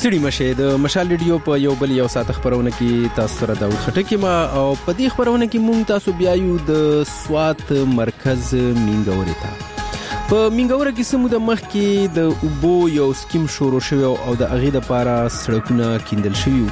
ستړي مشه د مشال ریډیو په یو بل یو ساعت خبرونه کې تاسو سره داود خټکی ما او په دې خبرونه کې مونږ تاسو بیا یو د سوات مرکز مینګوري ته په مینګوري کې سمو د مخ کې د اوبو یو سکیم شروع شوی او د اغې لپاره سړکونه کیندل شوی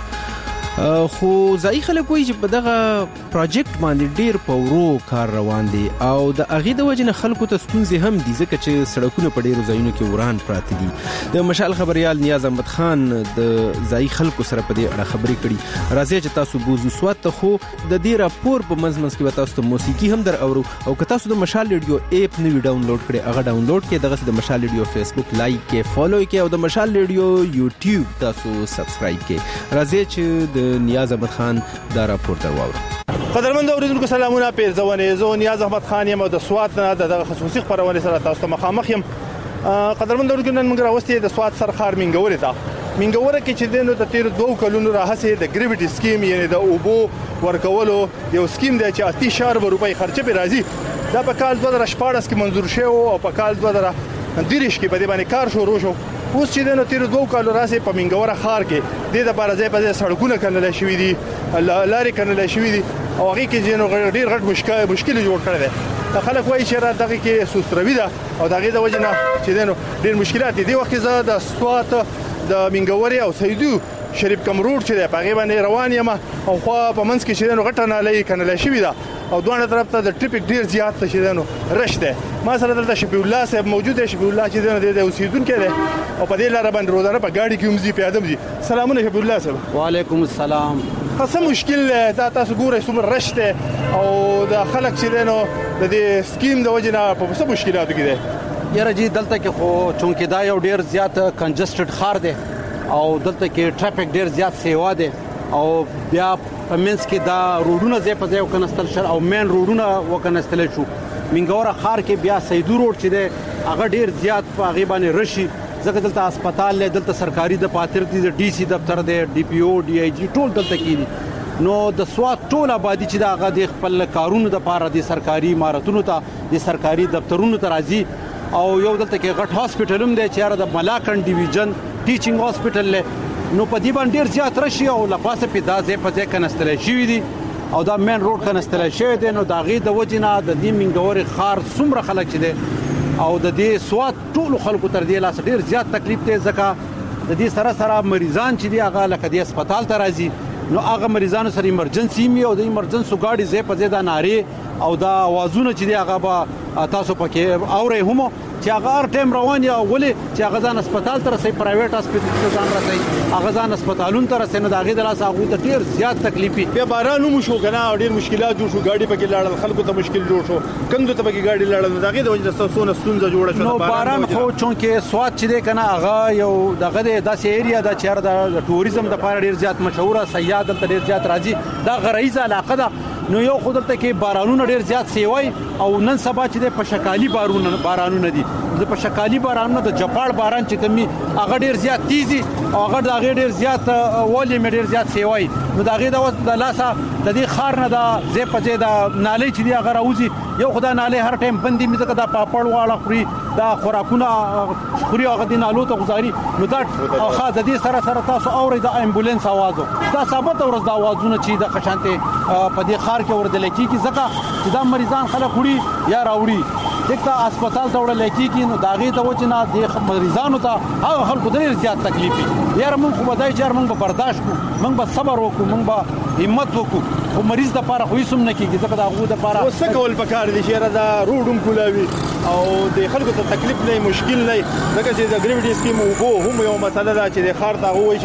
خو ځای خلک وایي چې په دغه پروجیکټ باندې ډیر په ورو کار روان دي او د اغې د وجې نه خلکو ته ستونزې هم دي ځکه چې سړکونه په ډیرو ځایونو کې وران پراته دي د مشال خبريال نیاز احمد خان د ځای خلکو سره په دې اړه خبرې کړي راځي چې تاسو بوزو سوات ته خو د دې راپور په منځ کې تاسو ته موسیقي هم در اورو او که تاسو د مشال ریډیو اپ نوی ډاونلوډ کړئ هغه ډاونلوډ کړئ دغه د مشال ریډیو فیسبوک لایک کړئ فالو کړئ او د مشال ریډیو یوټیوب تاسو سبسکرایب کړئ راځي چې نیاز احمد خان دا راپور درواوړو. قدرمن اوریدونکو سلامونه پیرزونه زه نیاز احمد خان یم د سوات نه د خصوصي خبرونه سره تاسو ته مخامخ یم. قدرمن اوریدونکو نن موږ راوستي د سوات سرخار مینګوري ته مینګوره کې چې دنه د تیر 2 کلونو راهسه د ګریویټي سکیم یعنی د اوبو ورکولو یو سکیم دی چې 80 روپۍ خرچه به راځي دا په کال 2014 کې منزور شو او په کال 2013 کې په دې باندې کار شروع شو. اوس چې دنه تیر 2 کال راځي په منګوره خار کې د لپاره ځای په سړکونه کنل شوې دي لارې کنل شوې دي او هغه کې جنو ډیر غټ مشکل جوړ کړی دی. خلک وایي چې را دغه کې سوستروي ده او دغه د وجه نه چې دنه ډیر مشکلات دي. وخت زه د سوات د منګوري او سیدو شریف کمرور چې په هغه باندې روان یم او خو په منځ کې چې دنه غټه نالې کنل شوې ده او دوه طرف ته د ټریفیک ډیر زیات ته دنه رشته ما سره دلته شفیع الله صاحب موجود دی. شفیع الله چې دنه د اوسیدونکو دی او په دې لار باندې روزانه په گاډي کې ومزي پیاده ومزي. سلامونه شفیع الله صاحب. وعلیکم السلام. څه مشکل دا تاسو ګورئ څومره رشته او د خلک چې دنه د دې سکیم د وجه نه په څه مشکلاتو کې دي؟ یاره جی دلته کې خو چونکه دا یو ډیر زیات کنجسټډ خار دی او دلته کې ټرافیک ډیر زیات سیوا دی او بیا په منځ کې دا روډونه ځای په ځای وکنستل شو او مین روډونه وکنستل شو. منګوره خار کې بیا سیدو روډ چې دی هغه ډیر زیات په هغه باندې رشي ځکه دلته هسپتال له دلته سرکاري د پاتر دي د ډي سي دفتر دی ډي پی او ډي آی جی ټول دلته کې دي نو د سوات ټول آبادی چې دا هغه د خپل کارونو د پاره د سرکاري عمارتونو ته د سرکاري دفترونو ته راځي او یو دلته کې غټ هاسپټل هم دی چې د ملاکن ډیویژن ټیچینګ هاسپټل له نو په دې باندې ډیر زیات رشي او لپاسه په دازې په ځای کنستل شوی دي او دا مین روډ کنستل شوی دی نو دا غي د وجنه د دې منګوري خار څومره خلک چې دي او د دې سوات ټول خلکو تر دې لاس ډیر زیات تکلیف دی ځکه د دې سره مریضان چې دی هغه لکه د هسپتال ته راځي نو هغه مریضانو سره ایمرجنسي می او د ایمرجنسي گاډي ځای په ځای دا ناره او دا आवाजونه چې دی هغه به تاسو پکې اورئ هم چې هغه هر ټیم روان یا ولې چې هغه ځان هسپتال ته رسي پرایویټ هسپتال ته ځان رسي هغه ځان هسپتالونو ته رسي نو دا غي د لاس هغه ته ډیر زیات تکلیفي بیا باران مو شو کنه ډیر مشکلات جوړ شو گاډي پکې لاړل خلکو ته مشکل جوړ شو کندو ته پکې گاډي لاړل دا غي د وجه تاسو ستونزه جوړه شو نو باران خو چونکه سوات چې دی کنه هغه یو دغه د داسې ایریا د چیر د ټوریزم د لپاره ډیر زیات مشهوره سیاحت ته ډیر زیات راځي دا غریزه علاقه ده نو یو خودلته کې بارانونه ډیر زیات سیوای او نن سبا چې د پشکالی بارانونه دي د پشکالی بارانونه د جپاړ باران چې کمی هغه ډیر زیات تیزي او هغه د ډیر زیات ولې ډیر زیات سیوای نو دا غي د لاسه د دې خار نه د زی په د نالې چې دی هغه راوځي یو خدای نالې هر ټیم بندي مې ځکه دا پاپړ واړه خوري دا خوراکونه خوري هغه د نالو ته گزاري نو دا خاص د دې سره تاسو اوري د امبولانس आवाज دا ثابت ورځ د आवाजونه چې د خشانته په دې خار کې وردل کیږي ځکه چې دا مریضان خلک خوري یا راوړي دغه هسپتال ته وړل کیږي نو داغه د وجنه د مریضانو ته هغه خلکو ډیر زیات تکلیفي یاره مونږ خو بدای چې مونږ به برداشت کو مونږ به صبر وکړو مونږ به همت وکړو او مریض د لپاره خو هیڅ نه کیږي ځکه دا غو د لپاره وسه کول پکار دي چې دا روډم کولاوي او د خلکو ته تکلیف نه مشکل نه ځکه چې د ګریویټي سکیم وګو هم یو مسله ده چې د خار ته وایي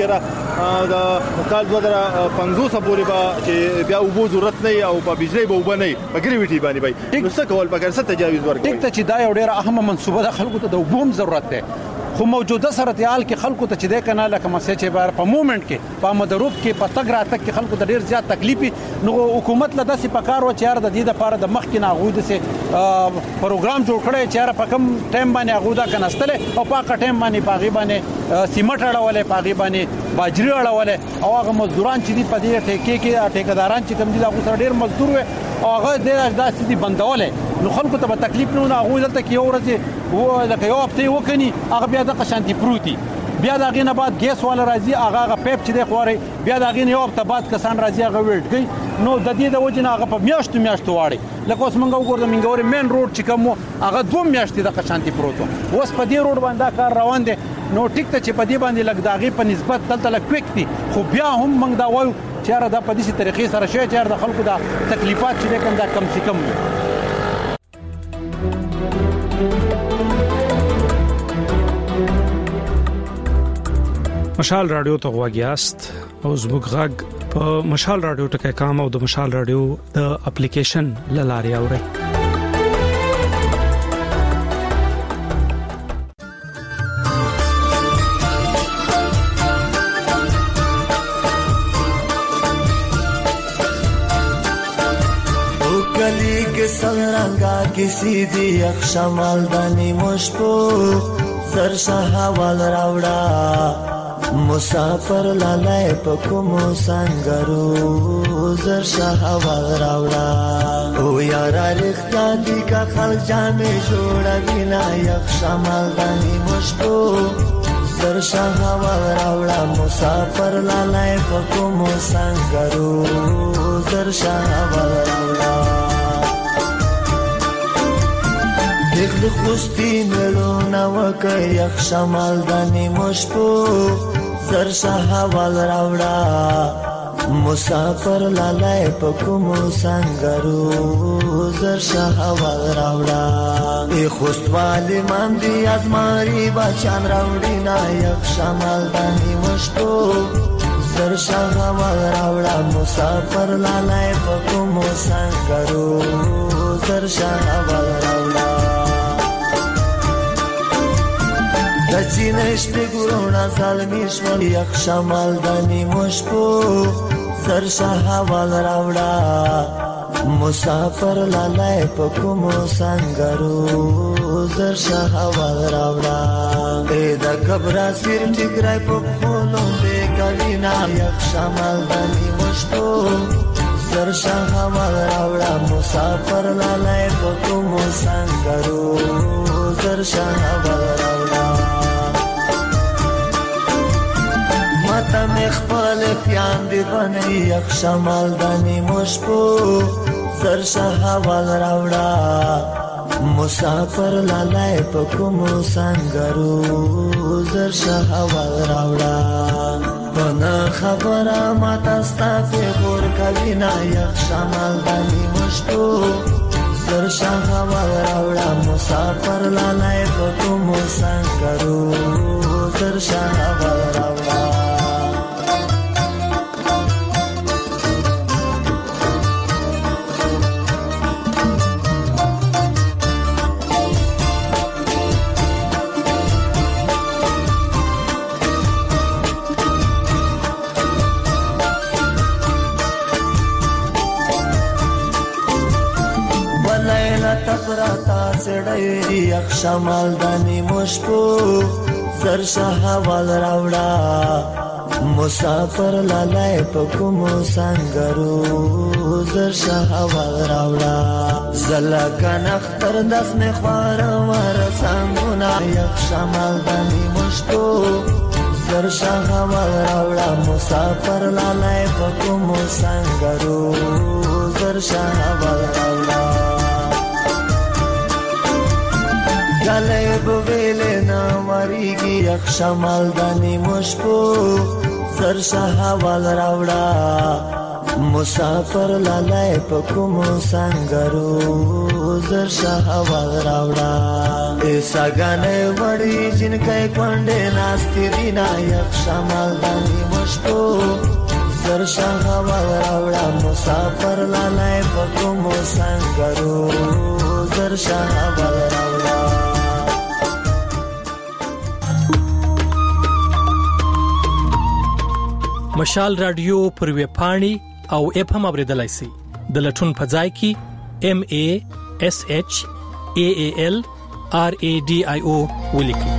چې د کال 2050 پورې به چې بیا وګو ضرورت نه او په بجلی به وبني په ګریویټي باندې وای نو څه کول پکار څه تجاوز ورکړي ټیک ته چې دا یو ډیره اهمه منصوبه ده خلکو ته د وبوم ضرورت ده خو موجوده صورتحال کې خلکو ته چې د کنه لکه مسې چې بار په مومنت کې په مدروب کې په تګ راتګ کې خلکو ته ډیر زیات تکلیفي نو حکومت له داسې پکار و چې د دې لپاره د مخ کې ناغوده سي پروګرام جوړ کړی چې په کم ټایم باندې اغوده کناستل او په ټایم باندې پاغي باندې سیمټ اړولې پاغي باندې باجری اړولې او هغه مزدوران چې دی په دې ټیکې کې ټیکداران چې کم دي هغه سره ډیر مزدور وي او هغه د داسې دي بندولې نو خلکو ته تکلیف نه هغه دلته کې یو ورځ و لکه یو هفته وکني هغه بیا د قشانتي پروتي بیا دا غینه بعد ګیس والا راځي هغه پایپ چې دی خوري بیا دا غینه یو هفته بعد کسان راځي هغه ویلډ کوي نو د دې د وجه نه هغه په میاشتو واړي لکه اوس موږ وګورئ منګوري مین روډ چې کوم هغه 2 میاشتې د قشانتي پروت اوس په دې روډ باندې کار روان دي نو ټیک ته چې په دې باندې لګ داغي په نسبت دلته لګ کویک دي خو بیا هم موږ دا وایو چې را د په دې طریقې سره شي چې د خلکو د تکلیفات چې کوم دا کم سي کم مشال رادیو ته غواګیاست او زموږ غږ په مشال رادیو ټکي کام او د مشال رادیو د اپلیکیشن لاري اوري गली के संरंगा किसी दी अक्षमाल दानी मुश्पो सरशाहा वाल रावड़ा मुसाफर लालाय पकुमो संगरू सरशाहा वाल रावड़ा ओ यारा रिख्ता दी का खल जामे जोड़ा बिना अक्षमाल दानी मुश्पो सरशाहा वाल रावड़ा मुसाफर लालाय पकुमो संगरू सरशाहा वाल रावड़ा دخل خوستی ملونا وکا یک شمال دانی مشپو زرشا حوال راوڑا مسافر لالای پکمو سنگرو زرشا حوال راوڑا ای خوست والی من دی از ماری بچان راوڑی نا یک شمال دانی مشپو زرشا حوال راوڑا مسافر لالای پکمو سنگرو زرشا حوال راوڑا دچینش بگرونا ظالمیش من یک شمال دانی مشپو سرشا حوال راوڑا مسافر لالای پکمو سنگرو زرشا حوال راوڑا ایدا کبرا سیر ٹکرائی پکولون دے کلینا یک شمال دانی مشپو سرشا حوال راوڑا مسافر لالای پکمو سنگرو زرشا حوال راوڑا ماتا مخبال پیان دی بنی یک شمال دانی مشپو زرشا حوال راوڑا مسافر لالای پکمو سنگرو زرشا حوال راوڑا بنا خبرا ماتا ستا پی غور کلینا یک شمال دانی مشپو زرشا حوال راوڑا مسافر لالای پکمو سنگرو زرشا حوال راوڑا تپراتا سڑی یک شمال دانی مشپو زرشا حوال راوڑا مسافر لالای پکمو سنگرو زرشا حوال راوڑا زلکن اختر دس میں خوارا ورسانگونا یک شمال دانی مشپو زرشا حوال راوڑا مسافر لالای پکمو سنگرو زرشا حوال راوڑا گلے بویلے ناماریگی یک شمال دانی مشپو زرشا حوال راوڑا مسافر لالای پکمو سنگرو زرشا حوال راوڑا ایسا گانے وڑی جن کے کنڈے ناستی دینا یک شمال دانی مشپو زرشا حوال راوڑا مسافر لالای پکمو سنگرو زرشا حوال راوڑا مشال رادیو پر وی پاڼي او اپ هم اوریدلای شي د لټون په ځای کې MASHALRADIO ولیکي.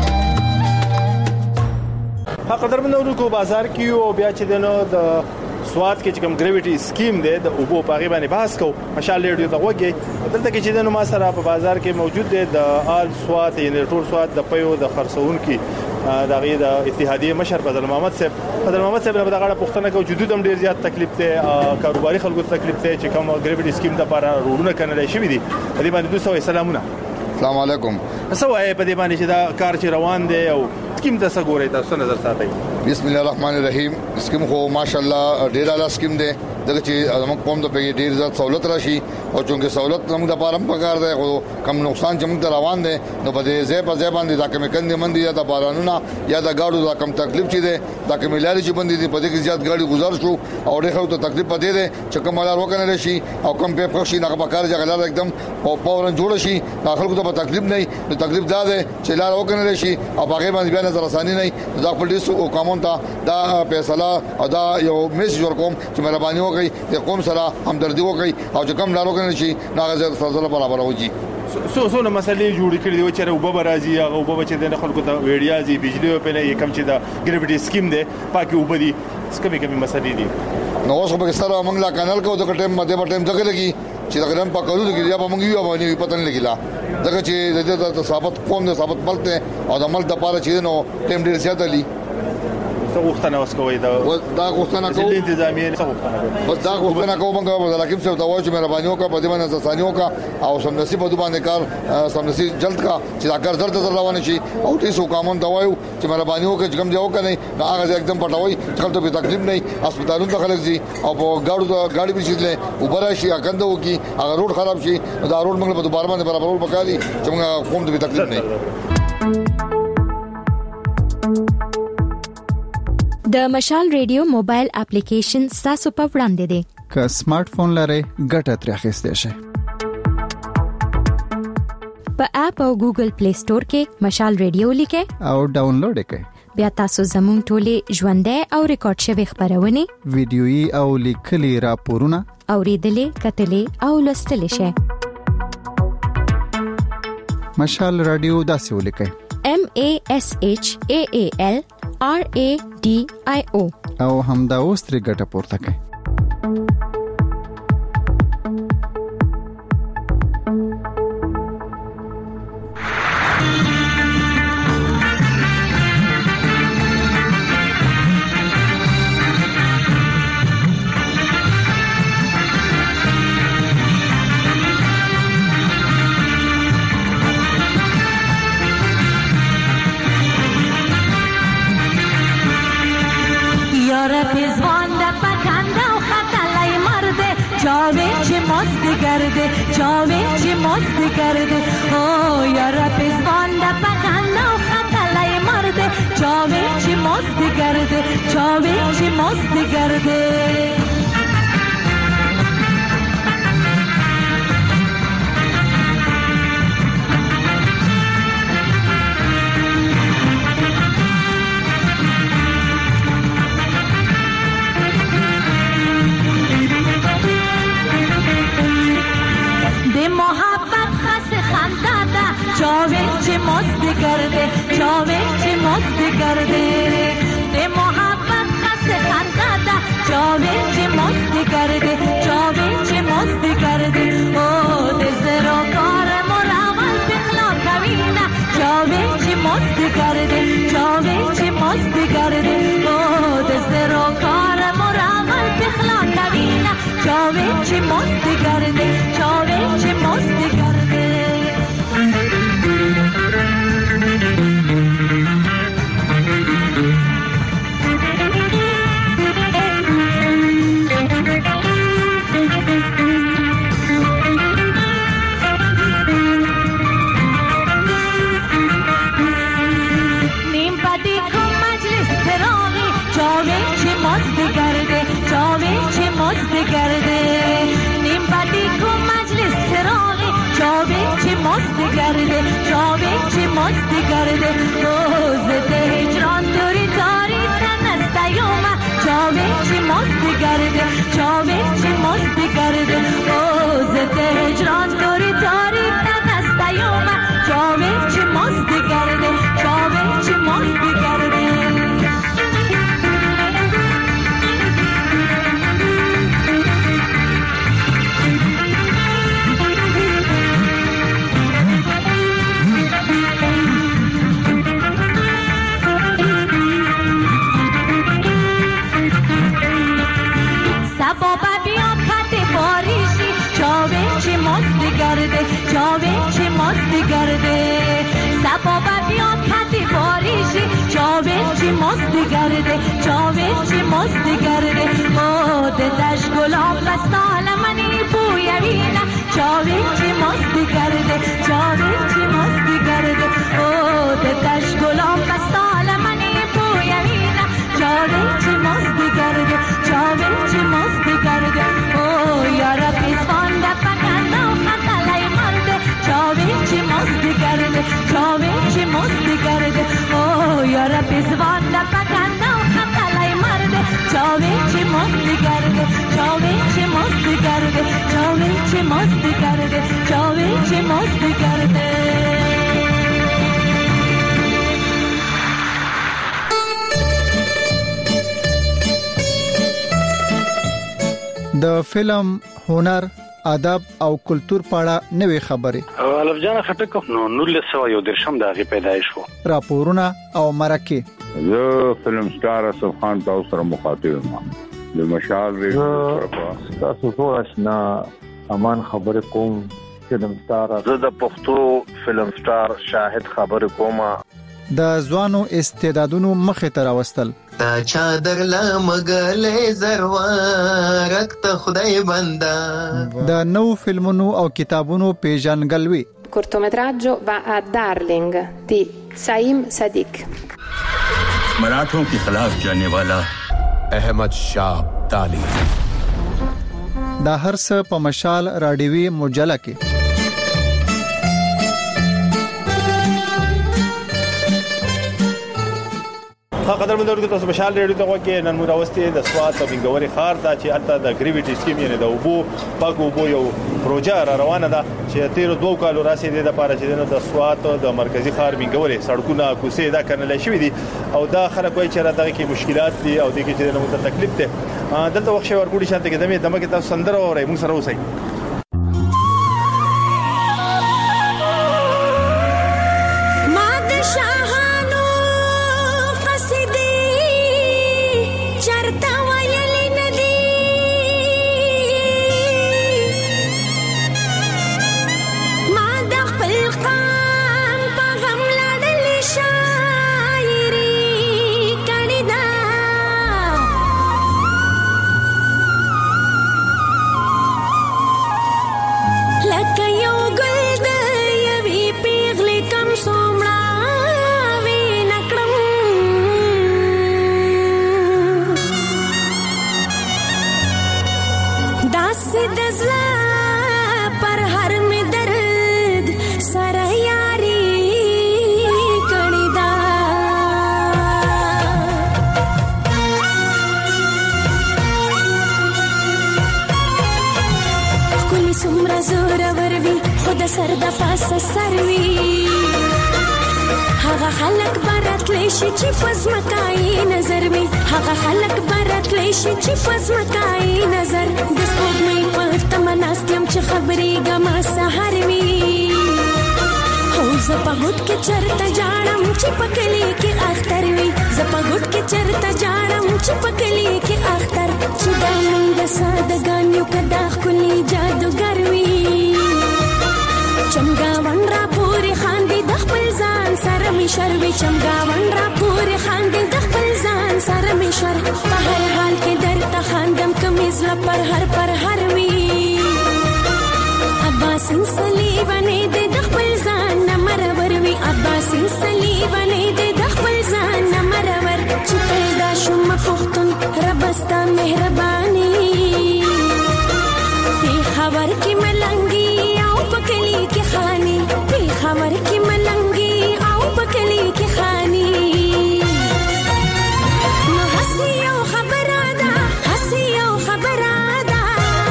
قدرمنو ورکو بازار کې او بیا چې دنو د سواد کې چې کوم ګریویټي سکیم دی د اوبو په غیبه باندې بحث کو مشال ریډیو ته وګي دلته کې چې د نو ما سره په بازار کې موجود دی د آل سواد یعنی ټول سواد د پیو د خرڅون کې دغه د اتحادیه مشر بدر محمد صاحب له دغه پښتنه کو وجود هم ډیر زیات تکلیف ته کاروباري خلکو تکلیف ته چې کوم ګریویټي سکیم د لپاره روډونه کنه شي دي دې باندې دوه سلامونه السلام علیکم سوای په دې باندې چې دا کار چې روان دی او سکیم ته څنګه ګورئ تاسو نظر ساتئ بسم الله الرحمن الرحیم سکیم خو ماشاءالله ډیر اعلی سکیم دی دغه چې موږ قوم ته په ډیر زیات سہولت راشي او چونکه سہولت موږ د پاره پکار دی او کم نقصان چې موږ روان دي نو په دې ځای په ځای باندې دا کوم کندې مندي یا د بارانونه یا د گاډو دا کم تکلیف چي دي دا کوم لاري چې باندې په دې کې زیات گاډي گزار شو او ډېر ته تکلیف پدې دي چې کوم لار وکنه شي او کم په خوشي نه پکار ځای لار एकदम او پاورن جوړ شي داخل کو ته تکلیف نه نو تکلیف دا ده چې لار وکنه شي او هغه باندې بیا نظر اساني نه دا خپل دې او قانون ته دا فیصله او دا یو میسج ورکوم چې مهرباني وکړئ د قوم سره همدردي وکړئ او چې کوم لار وکنه شي ناغه سره برابر وږي سو نو مسلې جوړ کړې دي چې وبو راځي هغه وبو چې د خلکو ته ویډیازي بجلی په لې کم چې دا ګریویټي سکیم دی پاکي وبدي سکمي کمی مسلې دي نو اوس په سره موږ لا کانال کو د ټیم مده په ټیم ځکه لګي چې دا ګرام پکړو کې یا موږ یو باندې پته نه لګیلا ځکه چې د ثابت قوم د ثابت ملته او د مل د پاره چې نو ټیم ډیر زیات دی غوښتنه وسکوي دا غوښتنه کوو انتظامیه بس دا غوښتنه کوو موږ د حکیم صاحب ته وایو چې مهرباني وکړه په دې باندې ځانیو کا او سمنسي په باندې کار سمنسي جلد کا چې دا کار زړه روان شي او تاسو قانون دا وایو چې مهرباني وکړه چې کوم ځای وکړي نو هغه एकदम پټوي چې ته به تکلیف نه هسپتالونو ته خلک دي او په گاډي به شیدله وبره شي اګنده وکي هغه روډ خراب شي دا روډ موږ په دوباره باندې برابرول پکاري چې موږ قوم ته به تکلیف نه د مشال ریډیو موبایل اپلیکیشن تاسو په وړاندې دی که سمارټ فون لرئ ګټه ترې اخیستئ شئ په اپ او ګوګل پلی سٹور کې مشال ریډیو لیکئ او ډاونلوډ کړئ بیا تاسو زموږ ټولې ژوندۍ او ریکارډ شوی خبرونه ویډیويي او لیکلي راپورونه اوریدلې کتلې او لوستلې شئ مشال رادیو داسې ولیکئ MASHAALRADIO او همدا اوس ترې ګټه پورته کړئ چاوی مست کرده او یار پسوان د پکانو خطلای مرده چاوی مست کرده چاوی مست کرده چاوی مست کرده چاوی مست کرده به محبت خس خنده چاوی مست کرده چاوی مست کرده او دزرو کار مراول بخلا کوینا چاوی مست کرده چاوی مست کرده او دزرو کار مراول بخلا کوینا چاوی مست کرده چاوی مست کرده मस्ती कर दे रोज ते हिजरान तोरी तारी तनस्तयोमा चावे ची मस्ती कर दे चावे ची मस्ती कर दे रोज ते हिजरान तोरी तारी तनस्तयोमा चावे ची मस्ती कर दे चावे ची मस्ती कर दे مست گرده چاوش مست گرده او دلش گلاب بستال منی بویوینا چاوش مست گرده چاوش مست گرده او دلش گلاب بستال منی بویوینا چاوش مست گرده چاوش مست گرده او یارا پیسان دا پکانا خطلای مرده چاوش مست گرده چاوش مست گرده او یارا پیسان دا پکانا خطلای مرده چاوش مست گرده چاوش مست گرده چاوش مست گرده چاوش مست گرده د فلم هنر ادب او کلچر پاړه نوې خبرې الف جان خټک نو 1913 دغه پیدایش وو راپورونه او مرکه زه فلم سٹار اسف خان تاسو سره مخاطب یم د مشال ریډیو تاسو ټول آشنا امان خبر کوم فلم سٹار زه د پښتو فلم سٹار شاهد خبر کوم د ځوانو استعدادونو مخه تر واستل تا چادر لا مګلې زروارک ته خدای بندا د نو فلمونو او کتابونو پیژنګلوي cortometraggio va a Darling di Saim Sadiq मराठों के खिलाफ जाने वाला अहमद शाह अब्दाली دا هر څه په مشال رادیوي مجله کې قدرمن دورګه تاسو مشال ریډیو ته وګورئ نن مراوستي د سوات او بنګوري خار ته چې الته د گریویټي سکیم یعنی د اوبو پاکو اوبو یو پروژه را روانه ده چې تیر 2 کالو راسي د لپاره چې د سوات د مرکزی خار بنګوري سړکونه کوسه دا کړنل شوې دي او دا خلک وایي چې راته کې مشکلات دي او د کې چې نو تکلیف ده دلته وخت ورګوډي شانته کې دمه کې تاسو سندره اورئ موږ سره اوسئ سر د پاسه سروي هغه خلک برات لشي چې پزمکای نظر وي هغه خلک برات لشي چې پزمکای نظر د سپوږمۍ په تمناستم چې خبرې ګما سحر وي هو زپغوت کې چرته جاړم چې پکلی کې اختر وي زپغوت کې چرته جاړم چې پکلی کې اختر چې دا موږ سادهګانیو کدا خولي جادوګر وي چمګاون را پوری خاندي د خپل ځان سره می شروي چمګاون را پوری خاندي د خپل ځان سره می شر په هر حال کې درته خاندم کمیز پر هر وی عباسین صلیبانه د خپل ځان نمرور وی عباسین صلیبانه د خپل ځان نمرور چې پیدا شوم پختون ربستا مهرباني تی خبر کی ملنګي پکلی کی خانی پی خبر کی ملنگی او پکلی کی خانی نو حسی او خبر آدا حسی او خبر آدا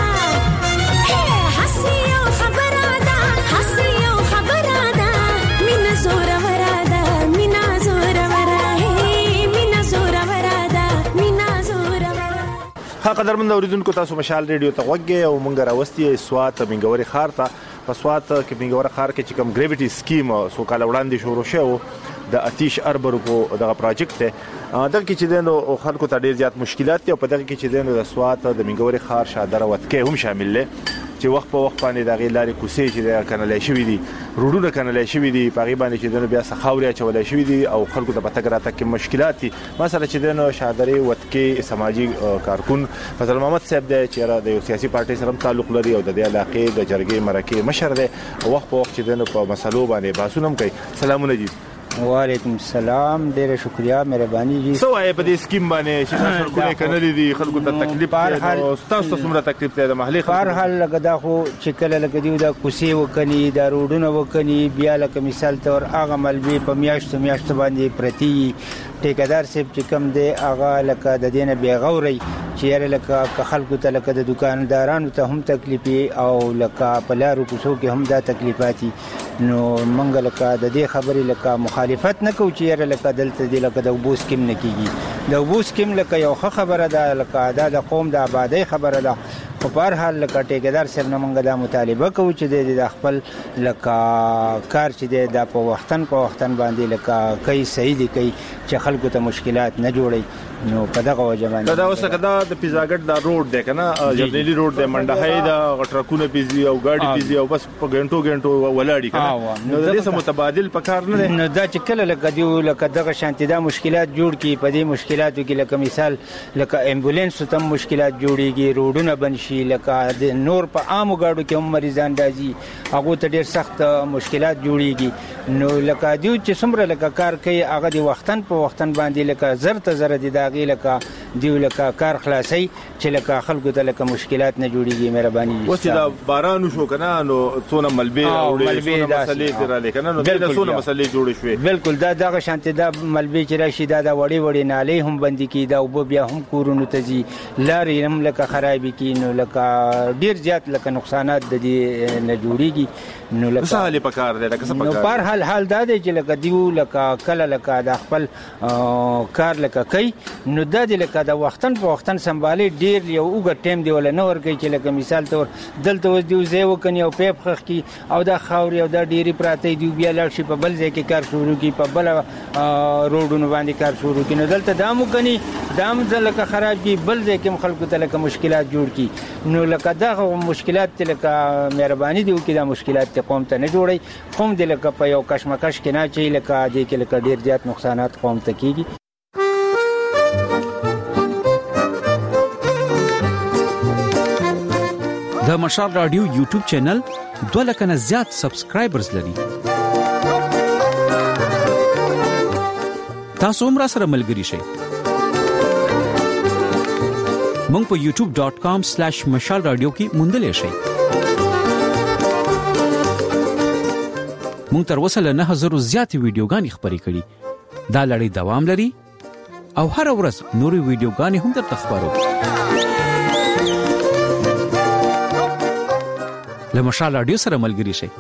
حسی او خبر آدا حسی او خبر آدا مینا زور ورادا مینا زور ورا مینا زور ورادا مینا زور ورا ها قدرمن اوریدونکو تاسو مشال ریډیو ته وګورئ او مونږ راوستي سوات بنګوري خار ته په سوات کې بنګور خار کې چې کوم گریویټي سکیم سو کال وړاندې شروع شو د آتش اربر کو دغه پروجیکټ ته دغه کې چې دنو خلکو ته ډیر زیات مشکلات دي او په دغه کې چې دنو د سوات د بنګور خار شادره وتکه هم شامل دي چې وخت په وخت باندې د غیلاري کوسي چې کنالای شوی دي روډونه کنالای شوی دي په غیبانې چې دنه بیا سخاوري چولای شوی دي او خلکو ته پتګ راته کې مشکلات دي مثلا چې دنه شادري وتکي سماجی کارکون فضل محمد صاحب د چیرې د سیاسي پارټي سره تعلق لري او د علاقې د جرګې مرکه مشر دی وخت په وخت چې دنه په مسلو باندې باسونم کوي. سلامونه جی. وعلیکم السلام، ډیره شکریا، مهرباني جی. سو آی په دې سکیم باندې چې تاسو کومه کنالي دي خلکو ته تکلیف او تاسو څومره تکلیف دی د محلي خلکو په حال لګدا خو چې کله لګدیو دا کوسي وکني دا روډونه وکني بیا لکه مثال تور هغه ملبي په میاشت باندې پرتی ټیکدار صاحب چې کم دی هغه لکه د دینه بیا غوري چې لکه خلکو ته لکه د دکاندارانو ته هم تکلیفي او لکه په لارو کوڅو کې هم دا تکلیفاتي نو منګ لکه د دې خبرې لکه مخالفت نه کوي چې لکه دلته دی لکه د وبوس کېم نه کیږي د وبوس کېم لکه یو خبره ده لکه د قوم د آبادی خبره ده په هر حال لکه ټیکدار صاحب نه منګ دا مطالبه کوي چې د خپل لکه کار چې د په وختن باندې لکه کوي صحیح دي کوي چې خلکو ته مشکلات نه جوړي نو په دغه وجه باندې دا اوس کدا د پیزاګټ دا روډ دی کنه جبدلی روډ دی منډه دا غټرکونه پیزي او ګاډي پیزي او بس په غنټو ولاړی کنه نو د دې سم متبادل پکار نه نو دا چې کله لکه دیو لکه دغه شانتي دا مشکلات جوړ کی په دې مشکلاتو کې لکه مثال لکه امبولانس ته مشکلات جوړيږي روډونه بنشي لکه د نور په عامو ګاډو کې هم مریضان راځي هغه ته ډیر سخت مشکلات جوړيږي نو لکه دیو چې څومره لکه کار کوي هغه د وختن په وختن باندې لکه زر دي دا لکه دیو لکه کار خلاصي چې لکه خلکو ته لکه مشکلات نه جوړيږي. مهرباني اوس دا باران شو کنه نو څونه ملبي او مسلې تر لیکنه نو دا څونه مسلې جوړ شوې بالکل دغه شانتي دا ملبي چې راشي دا وړي نالې هم بندي کی دا او بیا هم کورونو ته زی لارې هم لکه خرابې کی نو لکه ډیر زیات لکه نقصانات د دې نه جوړيږي نو لکه سهاله پکار دی لکه څه پکار پر حال دا دی چې لکه دیو لکه کله لکه د خپل کار لکه کوي نو د دې لکه د وختن په وختن سمبالي ډیر یو وګ ټیم دی ول نه ورګي چې لکه مثال تور دلته وځ دیو زه وکني او پیپ خخ کی او دا خاوري او دا ډيري پراته دی بیا لاړ شي په بل ځای کې کار شروع کی په بل روډونو باندې کار شروع کی نو دلته دامو کني دام لکه خراب کی بل ځای کې خلکو ته لکه مشکلات جوړ کی نو لکه دا مشکلات لکه مهرباني دی وکي دا مشکلات قوم ته نه جوړي قوم دی لکه په یو کشمکش کې نه چي لکه دې کې لکه ډیر زیات نقصانات قوم ته کیږي. د مشال رادیو یوټیوب چینل 2 لک نه زیات سبسکرایبرز لري. تاسو هم را سره ملګري شئ. مونږ په youtube.com/mashalradio کې موندلې شئ. مونږ تر اوسه له 9000 زیاتې ویډیوګانې خبرې کړې. دا لړۍ دوام لري او هر ورځ نورې ویډیوګانې هم درته خبرو. له مشال رادیو سره ملګري شئ.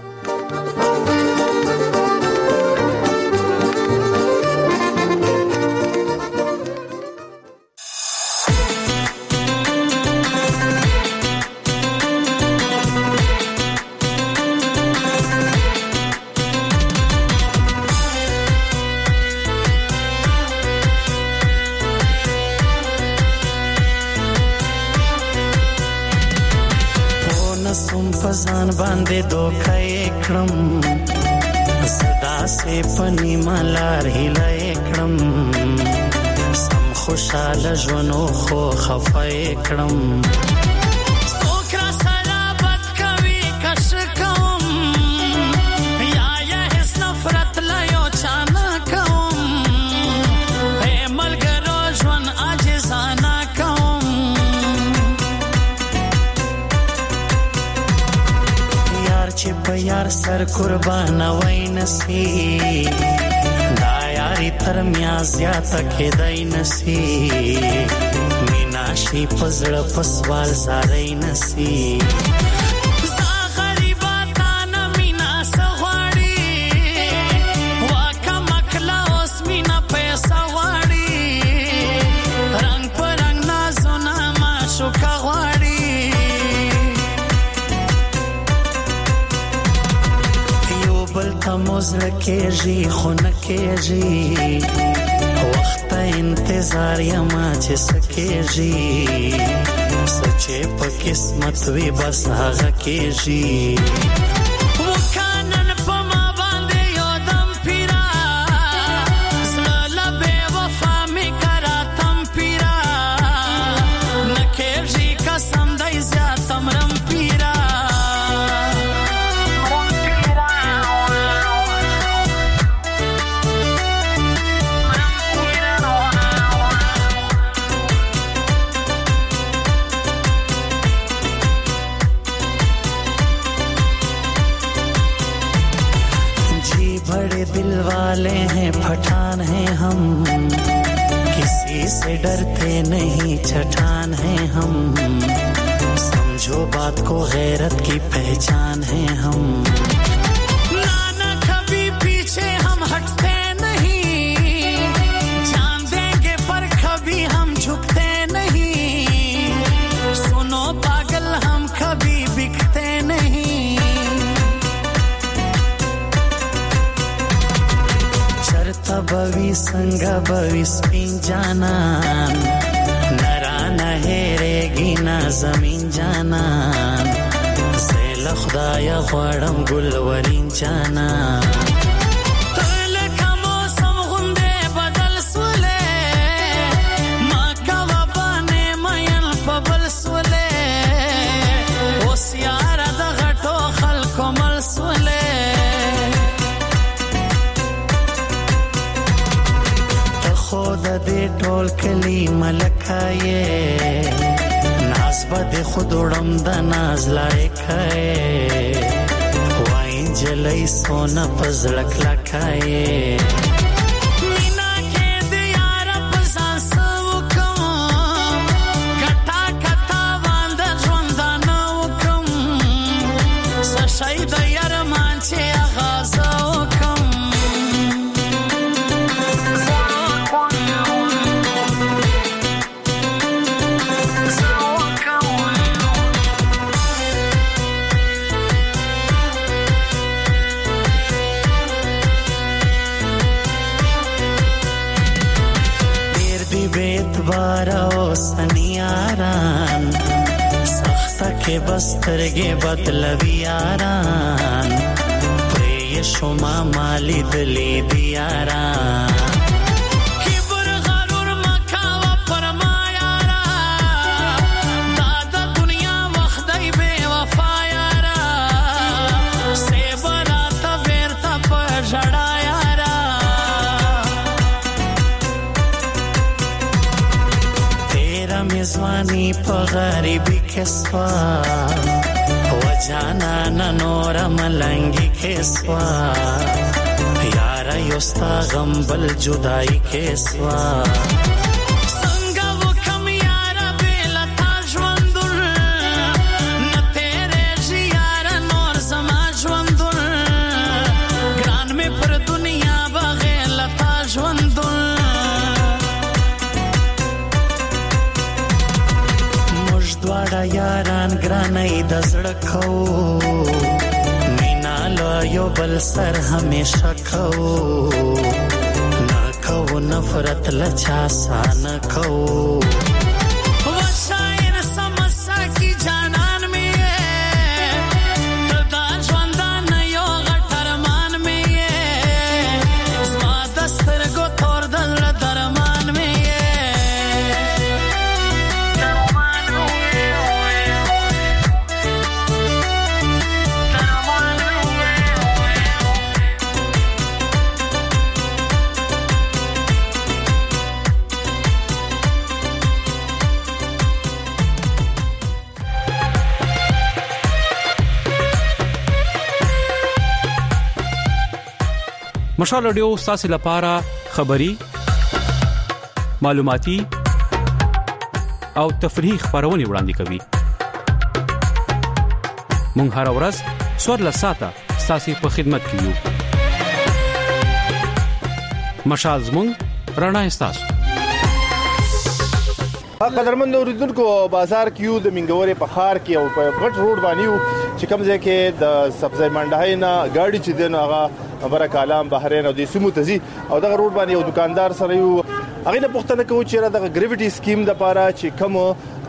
ځان باندې دوکه کړم صدا سه پنی مالار هله کړم سم خوشاله ژوندو خو خفای کړم سوکرا سره بد کوي کش کوم یا هیڅ نفرت لا یو چانا کوم هه ملګرو ژوند عاجزانه کوم چې په یار سر قربان وای نسی دا یاري تر میا زیات کېدای نسی مینا شي پزړه پسوال زارای نسی موزل کېږي خو نه کېږي وخت انتظار یما چې سکېږي سچې په قسمت وي بس هغه کېږي وکانن په ما باندې یو دم پیرا زړه له بې وفا مې کرا تم پیرا نه کېږي قسم دی زیات امرم پیرا बड़े दिल वाले हैं पठान हैं हम किसी से डरते नहीं चट्टान हैं हम समझो बात को गैरत की पहचान हैं हम नाना कभी पीछे हम हटते नहीं जान देंगे पर कभी हम झुकते नहीं सुनो पागल हम कभी बिकते नहीं बवी संग बवी स्पिन जाना नरा नहेरेगी ना जमीन जाना زیل خدایا غواړم ګلورین جانا تلک موسم غونډه بدل سولې ما کوا باندې مېن په بل سولې اوس یار د غټو خلکو مل سولې خود دې ټول کلی ملکایې ناز بد خود وړم د ناز لایکایې وای جلای سونا پزړک لکایې مینا کې دې یار په ساسو کوم کټا کټا باندې ژوند نه وکم سشای د یار مان چې آغاز وکم بارو سنیاران سخته کې بسترګې بدلوي یاران پرې شوما مالی دلی دیاران کبر غرور مکاوه پر ما یارا دا د دنیا وخت دی بے وفا یارا سیبراته بیرته په ژړا میزوانی په غریبی کې سوا وجانا نور ملنګي کې سوا یارا یوستا غم بل جدائی کې سوا څنګه وکم یارا بل تا ژوندل نه تیرې یارا نور زما ژوندل ګران مې پر دنیا بغیر تا ژوندل دواړه یاران ګرانې د زړه کو مینا له یو بل سر همیشه کو نه کو نفرت لچا سان کو وشایر سمسا کی جانان میں دا ژوندان یو غټرمان میں زما دستر کو تور دل درمان میں مشال رادیو ستاسو لپاره خبری معلوماتي او تفریحي خبرونه وړاندې کوي مونږ هر ورځ سور لساته ستاسو په خدمت کې یو مشال زمون رڼا ستاسو قدرمن اوریدونکو بازار کیو د منګورې په خار کې او په غټ روډ باندې چې کوم ځای کې د سبزی منډای نه گاډي چې دین هغه برک عالم بحرین او د سیمو تزي او دغه روډ باندې یو دکاندار سره یو هغه د پښتنه کوي چې دغه ګریویټي سکیم د پاره چې کوم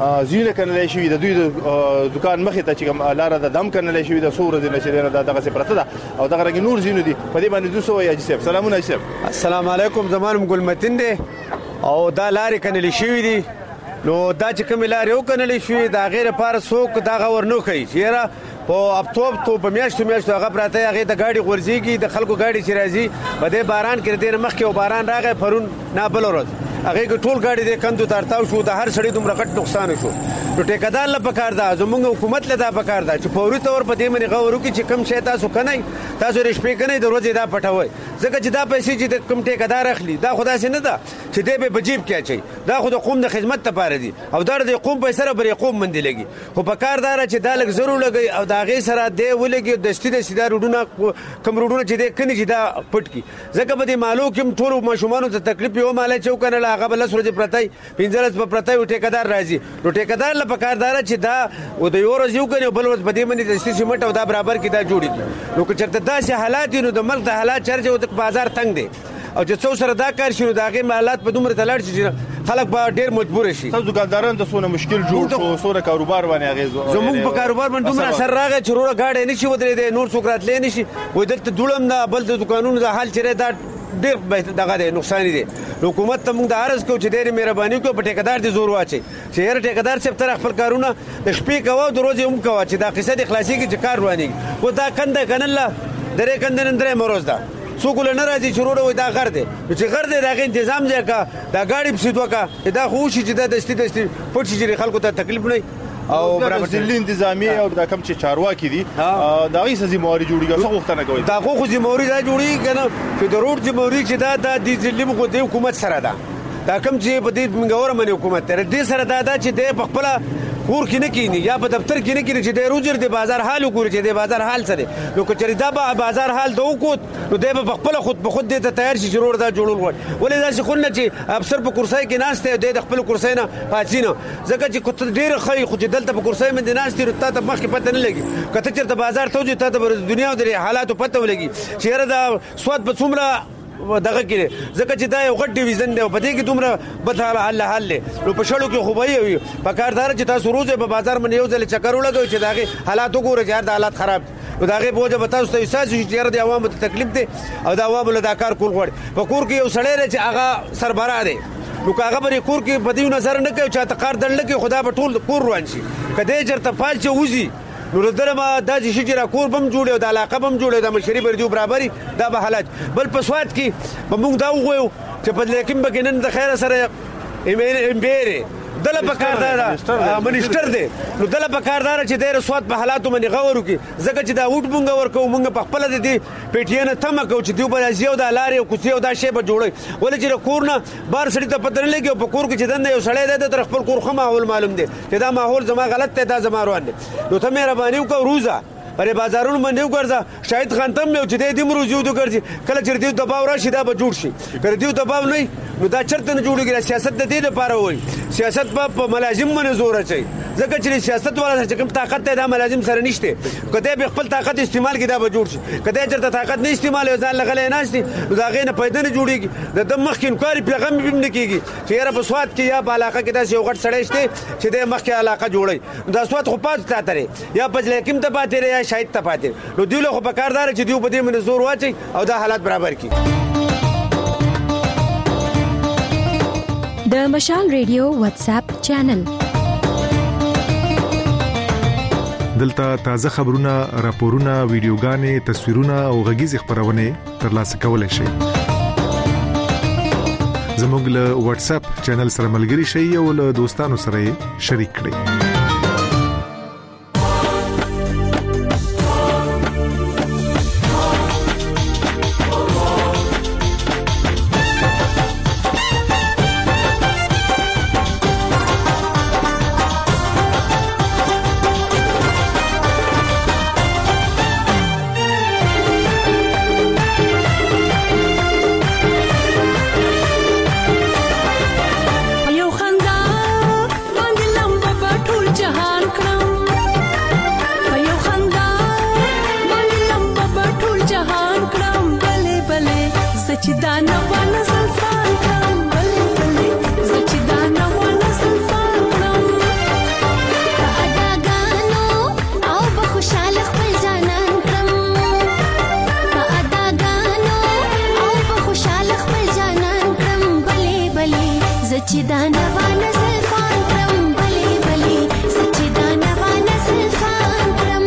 زیونه کنلای شي د دوی د دکان مخې ته چې کوم لار د دم کنلای شي د سور د نشي دغه څه پرته ده او دغه رنګ نور زینو دي په دې باندې 200 یا جسب. سلامونه جسب. السلام علیکم. زمانم ګلمتین دی او دا لارې کنلې شوې دي نو دا چې کوم لارې وکنلې شوې دا غیر لپاره څوک دا غور نه کوي چیرې په اپتوب ته په میاشتو هغه پراته هغه د گاډي غورځيږي د خلکو گاډي چې راځي په دې باران کې د مخ کې او باران راغی پرون نه بل ورځ هغه ټول گاډي د کندو ترتاو شو د هر سړي دومره غټ نقصان شو. نو ټیکادار له پکار ده زموږ حکومت له دا پکار ده چې فوري تور په دې باندې غوړو کې چې کم شي تاسو کنای تاسو رښپې کنای د ورځې دا پټوي ځکه چې دا پیسې چې د کم ټیکادار اخلي دا خدا سي نه ده چې دې به بجیب کې چي دا خو د قوم د خدمت لپاره دي او دا د قوم پیسې سره بری قوم مندي لګي خو پکار دار چې دا لګ ضرور لګي او دا غي سره دې ولګي د ستې د سیدا روډونه کم روډونه چې دې کني چې دا پټ کی ځکه په دې مالو کې ټول ماشومان ته تکلیف یو مال چوکنه هغه بل سره پرتای پنځلس په پرتای ټیکادار راځي نو ټیکادار له پکار دار چې دا و د یو ورځ یو کني بل ورځ په دې باندې د ستې سیمټ او دا برابر کې دا جوړي نو که چرته داسې حالات نو د ملک د حالات چرته او د بازار تنگ دي او چې څو سره دا کار شنو داغه حالات په دومره تلاړ شي خلک به ډیر مجبور شي. تاسو دکانداران ته څونه مشکل جوړ شو سوره کاروبار باندې اغیز زموږ په کاروبار باندې دومره اثر راغی چې روړه گاډي نشي ودرې نور څوک راتلې نشي وای دلته دولم نه بل د قانون د حال چره دا ډیر دغه دی نقصان دي. حکومت ته موږ د عرض کوو چې ډېر مهرباني کوي په ټیکادار دي زور واچي چې هر ټیکادار چې تر خپل کارونه د شپې کوو د ورځې هم کوو چې دا قصه د خلاصي کې چې کار رواني و دا کنده کنله درې کندن درې مروز ده څوک له ناراضي شروع وي دا غر دی چې غر دی دا تنظیم ځای کا دا گاډي په سیدو کا دا خو شي چې د دستي پټ شي خلکو ته تکلیف نه او برابر ځلې انتظامی او دا کم چې چارواکي دي دا غي سزي موري جوړیږي څه وخت نه کوي دا خو زي موري دا جوړیږي کنه چې د روډ زي موري چې دا د ځلې مخ د حکومت سره ده دا کم چې په دې منګور باندې حکومت تر دې سره دا چې د خپل کور کې نه کینی یا په دفتر کې نه کینی چې د روزر د بازار حال وګوري چې د بازار حال سره نو که چېرې دا بازار حال د وکوت نو د په خپل خود په خود د تیار شي ضرور دا جوړول غواړي ولې دا چې خلنه چې افسر په کرسي کې ناشته د خپل کرسي نه پاتینو ځکه چې کوت ډیر خې خو چې دلته په کرسي باندې ناشته ته ته مخکې پته نه لګي کته چېرته بازار ته ځي ته د دنیا او د حالاتو پته ولګي چې دا سواد په څومره دغه کې ځکه چې دا یو غټ ډیویژن دی په دې کې دومره بد حال نو په شړو کې خوبای وي په کاردار چې تاسو روزه په بازار باندې یو ځل چکر ولګوي چې داغه حالات وګورئ چې دا حالات خراب او داغه بوجه به تاسو ته احساس شي چې د عوامو ته تکلیف دی او د عوامو له دا کار کول غواړي په کور کې یو سړی چې هغه سربراه دی نو هغه به کور کې په دې نظر نه کوي چې ته کار دړل کې خدا به ټول کور روان شي کله چرته فال چې وځي نو درما د چې شجره کور بم جوړو د علاقه بم جوړو د مشري بردو برابرۍ دا به حالات بل په سواد کې به موږ دا وغویو چې په لیکن بګنن د خیر سره امبيره دله پکاردار منیسټر دی نو دله پکاردار چې د سواد په حالاتو باندې غوړو کې ځکه چې دا وټ مونږ ورکو مونږ په خپل د دې پیټینه تم کو چې دیو بل ازیو د لارې او کوڅه او دا شی به جوړي ولې چې کور نه بار سړی ته پته نه لګي په کور کې چې دنه یو سړی دی د خپل کور خو ماحول معلوم دی چې دا ماحول زما غلط دی دا زما روان دی نو ته مهرباني وکړه روزه پرې بازارونو باندې وګرځه شاید خانتم یو چې دې مرو جو وګرځي کله چې دې دباو راشي دا به جوړ شي کله دې دباو نه نو دا چرته نه جوړیږي سیاست د دې لپاره وای سیاست په ملازم باندې زور اچي ځکه چې سیاست والا چې کوم طاقت ته دا ملازم سره نشته کله به خپل طاقت استعمال کړي دا به جوړ شي کله چرته طاقت نه استعمال او ځان لغلې نه شي نو دا غي نه پیدا نه جوړیږي د مخ کې انکاري پیغام به نه کیږي چې یاره په سواد کې یا په علاقه کې دا یو غټ سړی شته چې د مخ کې علاقه جوړي دا سواد خو پات تاتره یا په لیکم ته پاتره یا شاید ته پاتره نو دیو خو په کاردار چې دیو په دې باندې زور واچي او دا حالات برابر کړي. د مشال ریډیو واتس اپ چینل دلته تازه خبرونه راپورونه ویډیوګانې تصویرونه او غږیز خبرونه ترلاسه کولای شئ زموږ له واتس اپ چینل سره ملګري شئ او له دوستانو سره شریک کړئ. سچې دا نوانه زلفان کړم بلې بلې سچې دا نوانه زلفان کړم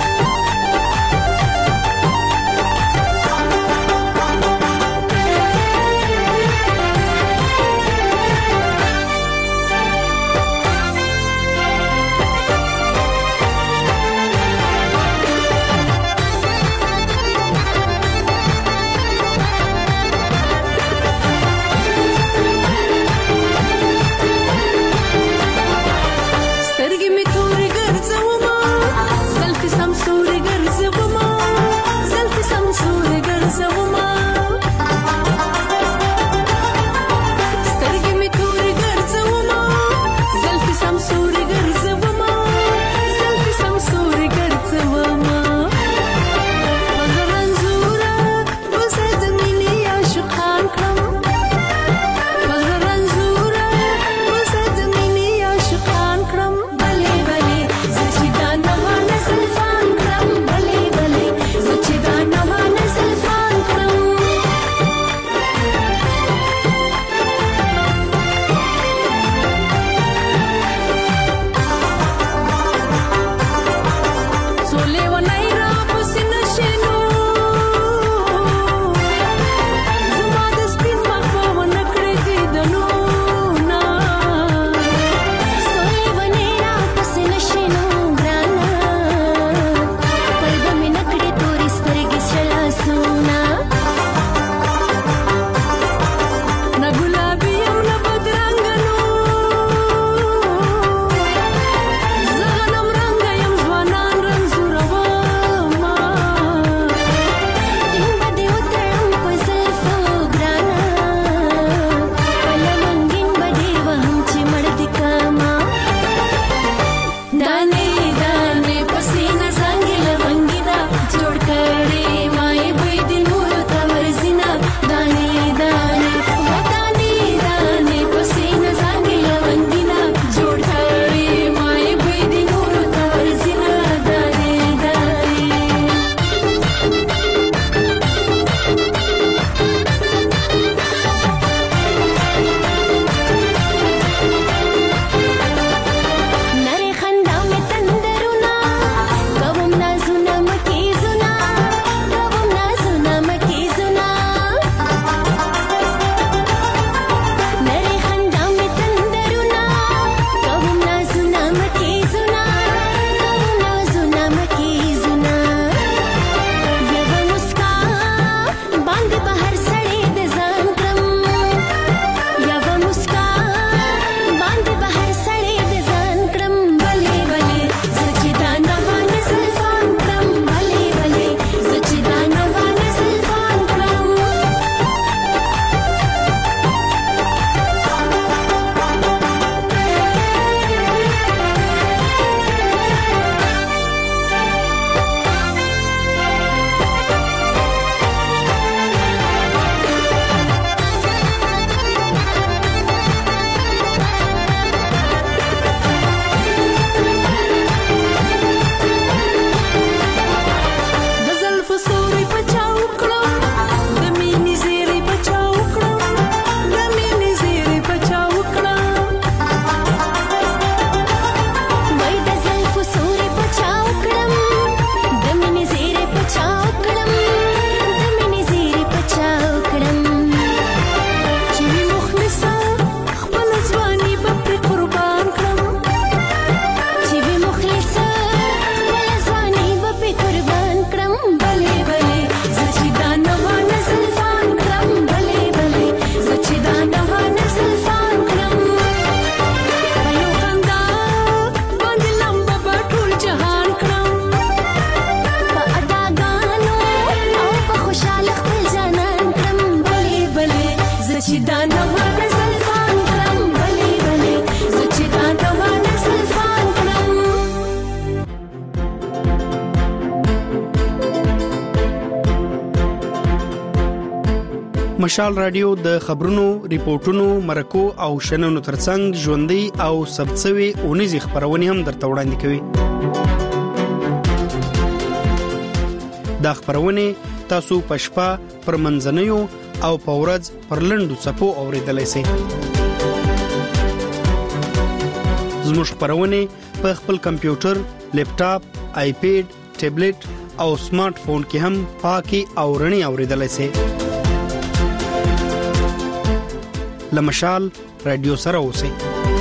مشال رادیو د خبرونو، ریپورتونو، مرکو او شننو ترڅنګ ژوندۍ او ثبتسوي اونیزي خبرونه هم درته وړاندې کوي. دا خبرونه تاسو پښپا پر منځنیو او پورز پر لندو صفو اوریدلای شئ. زموږ خبرونه په خپل کمپیوټر، لیپټاپ، آیپیډ، ټابلیټ او سمارټ فون کې هم پاکي او رڼي اوریدلای شئ. لمشال رادیو سره اوسئ.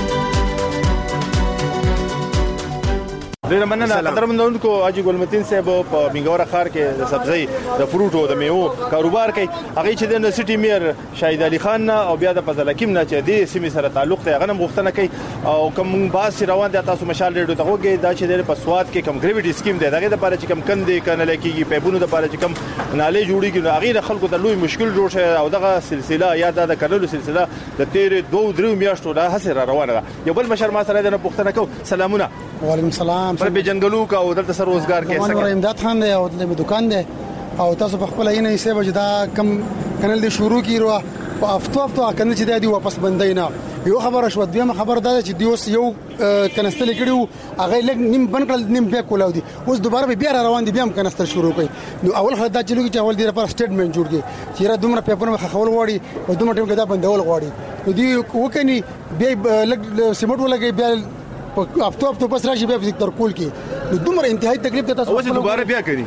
ډیر مننه قدرمنونکو. اجي ګلمتین صاحب په منګوره ښار کې د سبزی د فروټ او د میوو کاروبار کوي. هغه چې د سټي میر شاهد علي خان او بیا د فضل حکیم نه چې د سیمې سره تعلق دی هغه هم غوښتنه کوي او کوم باز روان دي تاسو مشال ریډیو ته وګورئ دا چې د پسواد کې کوم ګریویټي سکیم دی دغه د لپاره چې کوم کندې کنه لکېږي پیبونو د لپاره چې کوم نالې جوړیږي هغه د خلکو ته لوی مشکل جوړ شي او دغه سلسله یا د کلو سلسله د تیر 2-3 میاشتو له حسره روانه ده. یو بل مشر ما سره د پښتنه کو سلامونه. وعلیکم السلام. پر به جنگلو کا او دلته سر روزګار کې څنګه امداد خان دی او د دکان دی او تاسو په خپل عینه یې سبا جدا کم کنل دی شروع کیرو په افتو کنه چې دی واپس بندای نه. یو خبره شو دیمه خبر ده چې دیوس یو کنستل کړیو هغه لګ نیم بنکل نیم به کولاو دي اوس دوباره بیا روان دي بیا هم کنستل شروع کړي. نو اول خدای دا چلو چې اول دی لپاره سټیټمنټ جوړ کړي چې را دومره پیپرونه خول وړي او دومره ټیم کې دا بندول غواړي. نو دی وکني بیا لګ سیمټ ولګي بیا افتو بس راشي بیا په تر کول کې نو دومره انتهایی تکلیف ته تاسو اوس دوباره بیا کوي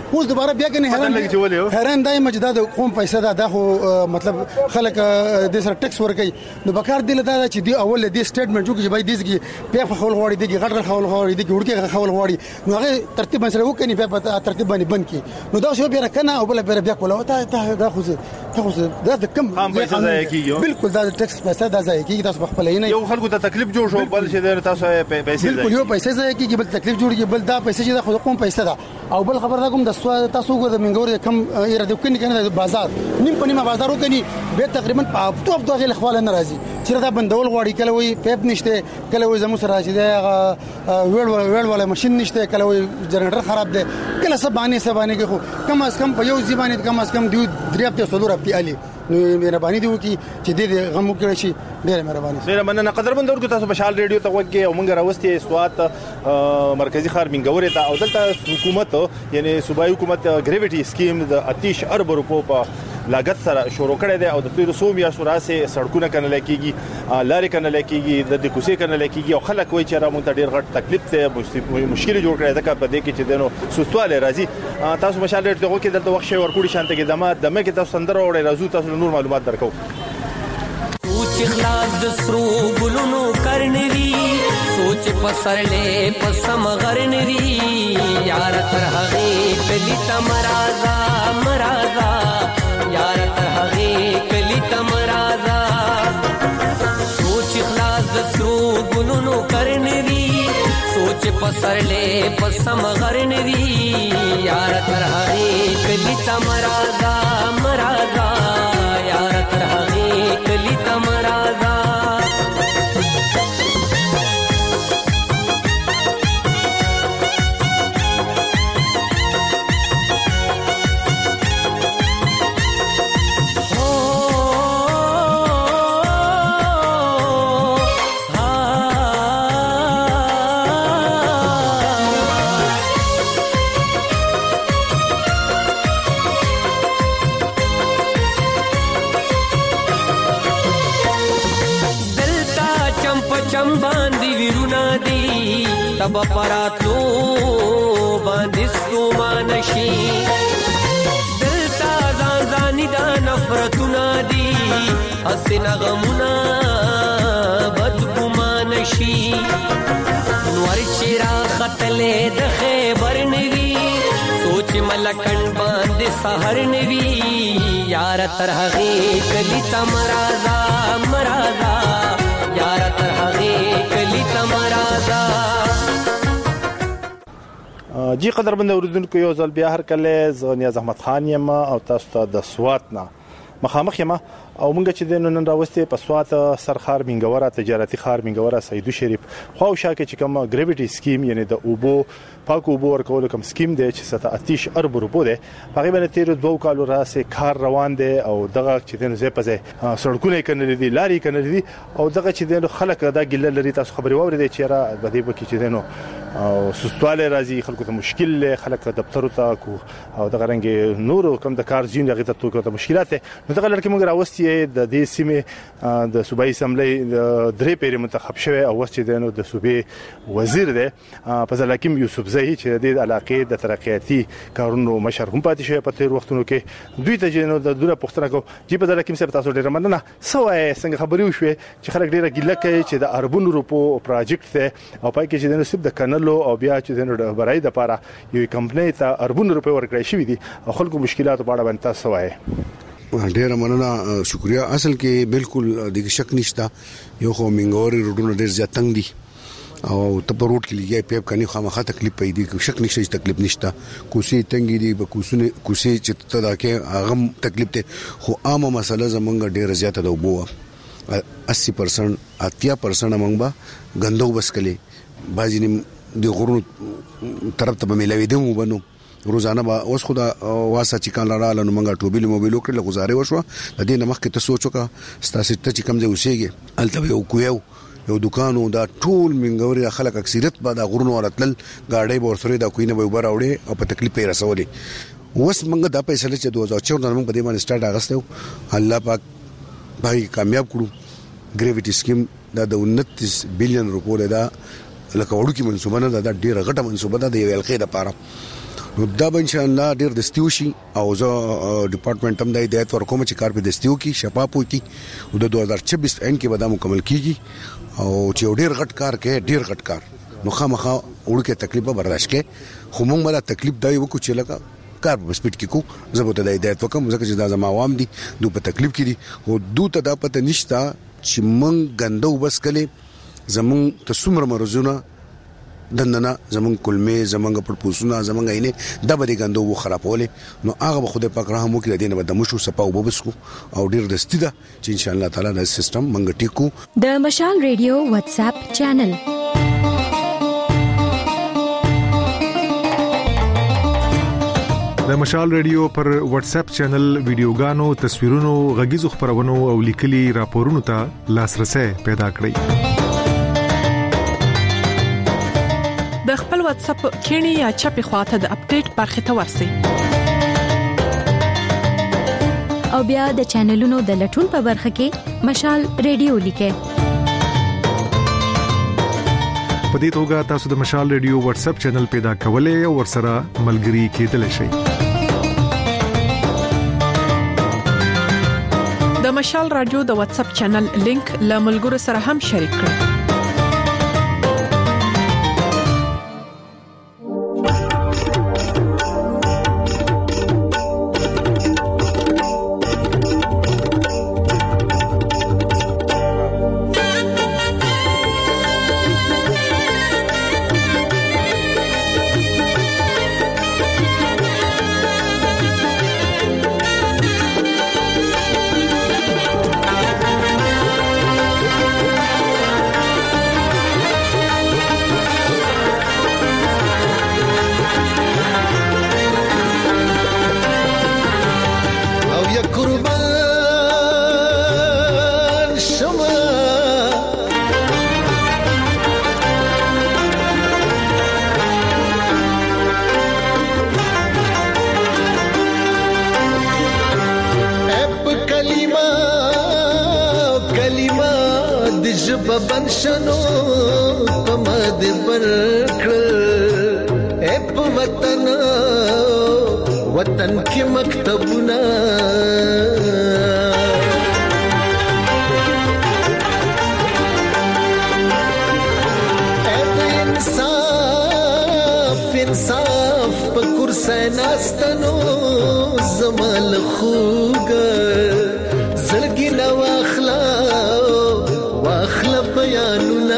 حیران دای مجدد قوم پیسې دا خو مطلب خلک د سره ټیکس ورکي نو بکار دی دا چې دی اول دی سټیټمنټ جوړ کې بای دیږي په خول غواړي دی غټ خول غواړي دی وړکه خول غواړي نو هغه ترتیب سره وکني په ترتیب باندې بند کی نو دا شو بیا کنه او بل بیا کوله دا خو دا کم پیسې ځای کیږي بالکل دا ټیکس پیسې دا ځای کیږي تاسو خپل نه یو خلکو ته تکلیف جوړ شو بل چې تاسو پیسې بالکل یو پیسې ځای کیږي بل تکلیف جوړیږي بل دا پیسې چې د خود قوم پیسې ده او بل خبر دا کوم د تاسو کو د منګور کم اراده کوي کنه د بازار نیم په نیمه بازار وکني به تقریبا په ټوپ دغه خپل ناراضي چې دا بندول غواړي کله وي پیپ نشته کله وي زمو سره راځي دا ویل ولا ماشين نشته کله وي جنریټر خراب ده کله سبانه کې خو کم از کم په یو ځبانه کم از کم دی درې هفته سلور هفته علي نو مهرباني دی وکي چې دې غم وکړي شي ډېر مهرباني ډېر مننه قدرمن درګو تاسو مشال ریډیو ته وګورئ او موږ راوستي سوات مرکزی ښار منګورې ته او دلته حکومت یعنی صوبایي حکومت ګریویټي سکیم د آتش ارب روپو په لاګت سره شروع کړی دی او د 300 میاشتو راسه سړکونه کنه لکېږي لارې کنه لکېږي د کوڅې کنه لکېږي او خلک وایي چې را مونږ ته ډېر غټ تکلیف ته مشکل جوړ کړی ځکه په دې کې چې دنو سوستواله راځي تاسو مشال ریډیو ته وګورئ دلته وخت شي ورکوړي شانته کې دمه کې تاسو سندره وړي راځو تاسو نور معلومات درکو سوچ خلاص د سرو ګلونو کرنوي سوچ پسرلې پسم غرنوي یار تر هغه کلی تمرازا مرازا یار تر هغه کلی تمرازا سوچ خلاص د سرو ګلونو کرنوي سوچ پسرلې پسم غرنوي یار تر هغه کلی تمرازا مرازا یار تر هغه کلی تمرازا تب پراتلو باندې ستومانشي دلتا ځانځاني دا نفرتونه دي حسنه غمونه بدګمانشي نور چیرې خطلې د خیبر نوي سوچ ملکن باندې سحر نوي یار تر هغه کلی تمرازا مرازا یار تر هغه کلی تمرازا جی قدرمن اوریدونکو یو ځل بیا هر کله ز نیاز احمد خان یم او تاسو ته د سوات نه مخامخ یم او مونږ چې د نن راوستي په سوات سرخار منګوره تجارتي خار منګوره سیدو شریف خو شاکه چې کوم ګریویټي سکیم یعنی د اوبو پاکو اوبو ورکول کوم سکیم دی چې ست آتش ارب روپو دی هغه باندې تیر 2 کالو راسه کار روان دی او دغه چې د زې پځه سړکونه کنه دي لاري کنه دي او دغه چې د خلک دا ګله لري تاسو خبري ووري چې را د دې بکی چې دنو او سستواله راځي خلکو ته مشکل خلک دفتر ته کو او دغه رنګ نور کوم د کار زین دغه ته مشکلات نو دغه لکه موږ راوستي یې د دې سیمه د صوبایي اسمبلی درې پیری منتخب شوی او وس چې دنو د صوبې وزیر دی فضل حکیم یوسفزئی چې د علاقې د ترقیاتي کارونو مشر هم پاتې شوی په تیر وختونو کې دوی ته جنو د دوره پښتنه کو چې فضل حکیم صاحب تاسو ډیر مننه سوای څنګه خبري وشوي چې خلک ډیره ګیله کوي چې د اربون روپو پروجیکټ ته او پای کې چې دنو سب د کنلو او بیا چې دنو د برای د لپاره یو کمپنۍ ته اربون روپو ورکړی شوی دي او خلکو مشکلات په اړه باندې تاسو وایي ډیر مننه شکریا اصل کې بالکل د شک نشته یو خو منګوري روډونو ډیر زیات تنگ دي او ته په روډ کې لګي پیپ کني خامخا تکلیف پیدا کوي شک نشته چې تکلیف نشته کوسي تنګي دي به کوسي چې ته دا کې هغه تکلیف ته خو عامه مسله زمونږ ډیر زیاته ده وبو 80% 80% موږ غندو بس کله باجی د غرونو طرف ته ملوي دي مو بنو روزانه با اوس خدا واسه چې کان لاله نو منګه ټوبل موبایل وکړل غزاره وشو د دې نمخ کې ته سوچو کا ستاسو ته چې کم ځای اوسېږي الته یو کویو یو دکانو دا ټول منګوري خلک اکثریت بعد غرونو ورتل گاډي بورسره دا کوینه به وبر اوړي او په تکلیف یې رسولې اوس منګه دا پیسې چې 2014 موږ په دې باندې سٹارټ اغستو الله پاک بھائی کامیاب کړو ګریویټي سکیم دا د 29 بلین روپو دا لکه وړو کې منصوبه نه دا ډیره غټه منصوبه ده د یو القاعده لپاره نو دا به ان شاء الله ډیر دستیو شي او زه ډپارټمنټ هم د هدایت ورکوم چې کار په دستیو کې شفاف وي او د 2026 اند کې به دا مکمل کیږي او چې ډیر غټ کار کې ډیر غټ کار نو خامخا ورکه تکلیف برداشت کې خو موږ مله تکلیف دی وکړو چې لکه کار په سپیډ کې کو زه به د هدایت وکم ځکه چې دا زما عوام دي دوی په تکلیف کې دي او دوی ته دا پته نشته چې موږ غندو بس کله زمون ته څومره مرزونه دننه زمون کلمې زمونږ پر پوسونه زمونږ اینه د بری غندو و خرابولې نو هغه خو د پاک رحم وکړي دینه به د مشو صفاو وبسکو او ډیر دستی ده چې ان شاء الله تعالی د سیستم منګ ټیکو د مشال ریډیو واتس اپ چینل د مشال ریډیو پر واتس اپ چینل ویډیوګانو تصویرونو غږیزو خبرونو او لیکلي راپورونو ته لاسرسي پیدا کړئ د خپل واتس اپ کینی یا چپی خواته د اپډیټ برخه ته ورسئ او بیا د چینلونو د لټون په برخه کې مشال ریډیو لیکه په دې توګه تاسو د مشال ریډیو واتس اپ چینل پیدا کولای او ورسره ملګري کېدلی شئ د مشال رادیو د واتس اپ چینل لینک له ملګرو سره هم شریک کړئ بنشنو پمد برکړ اپ وطن وطن کې مکتبونه انصاف په کرسي ناستنو زمال خوګ زړګي نو واخلا بیانونه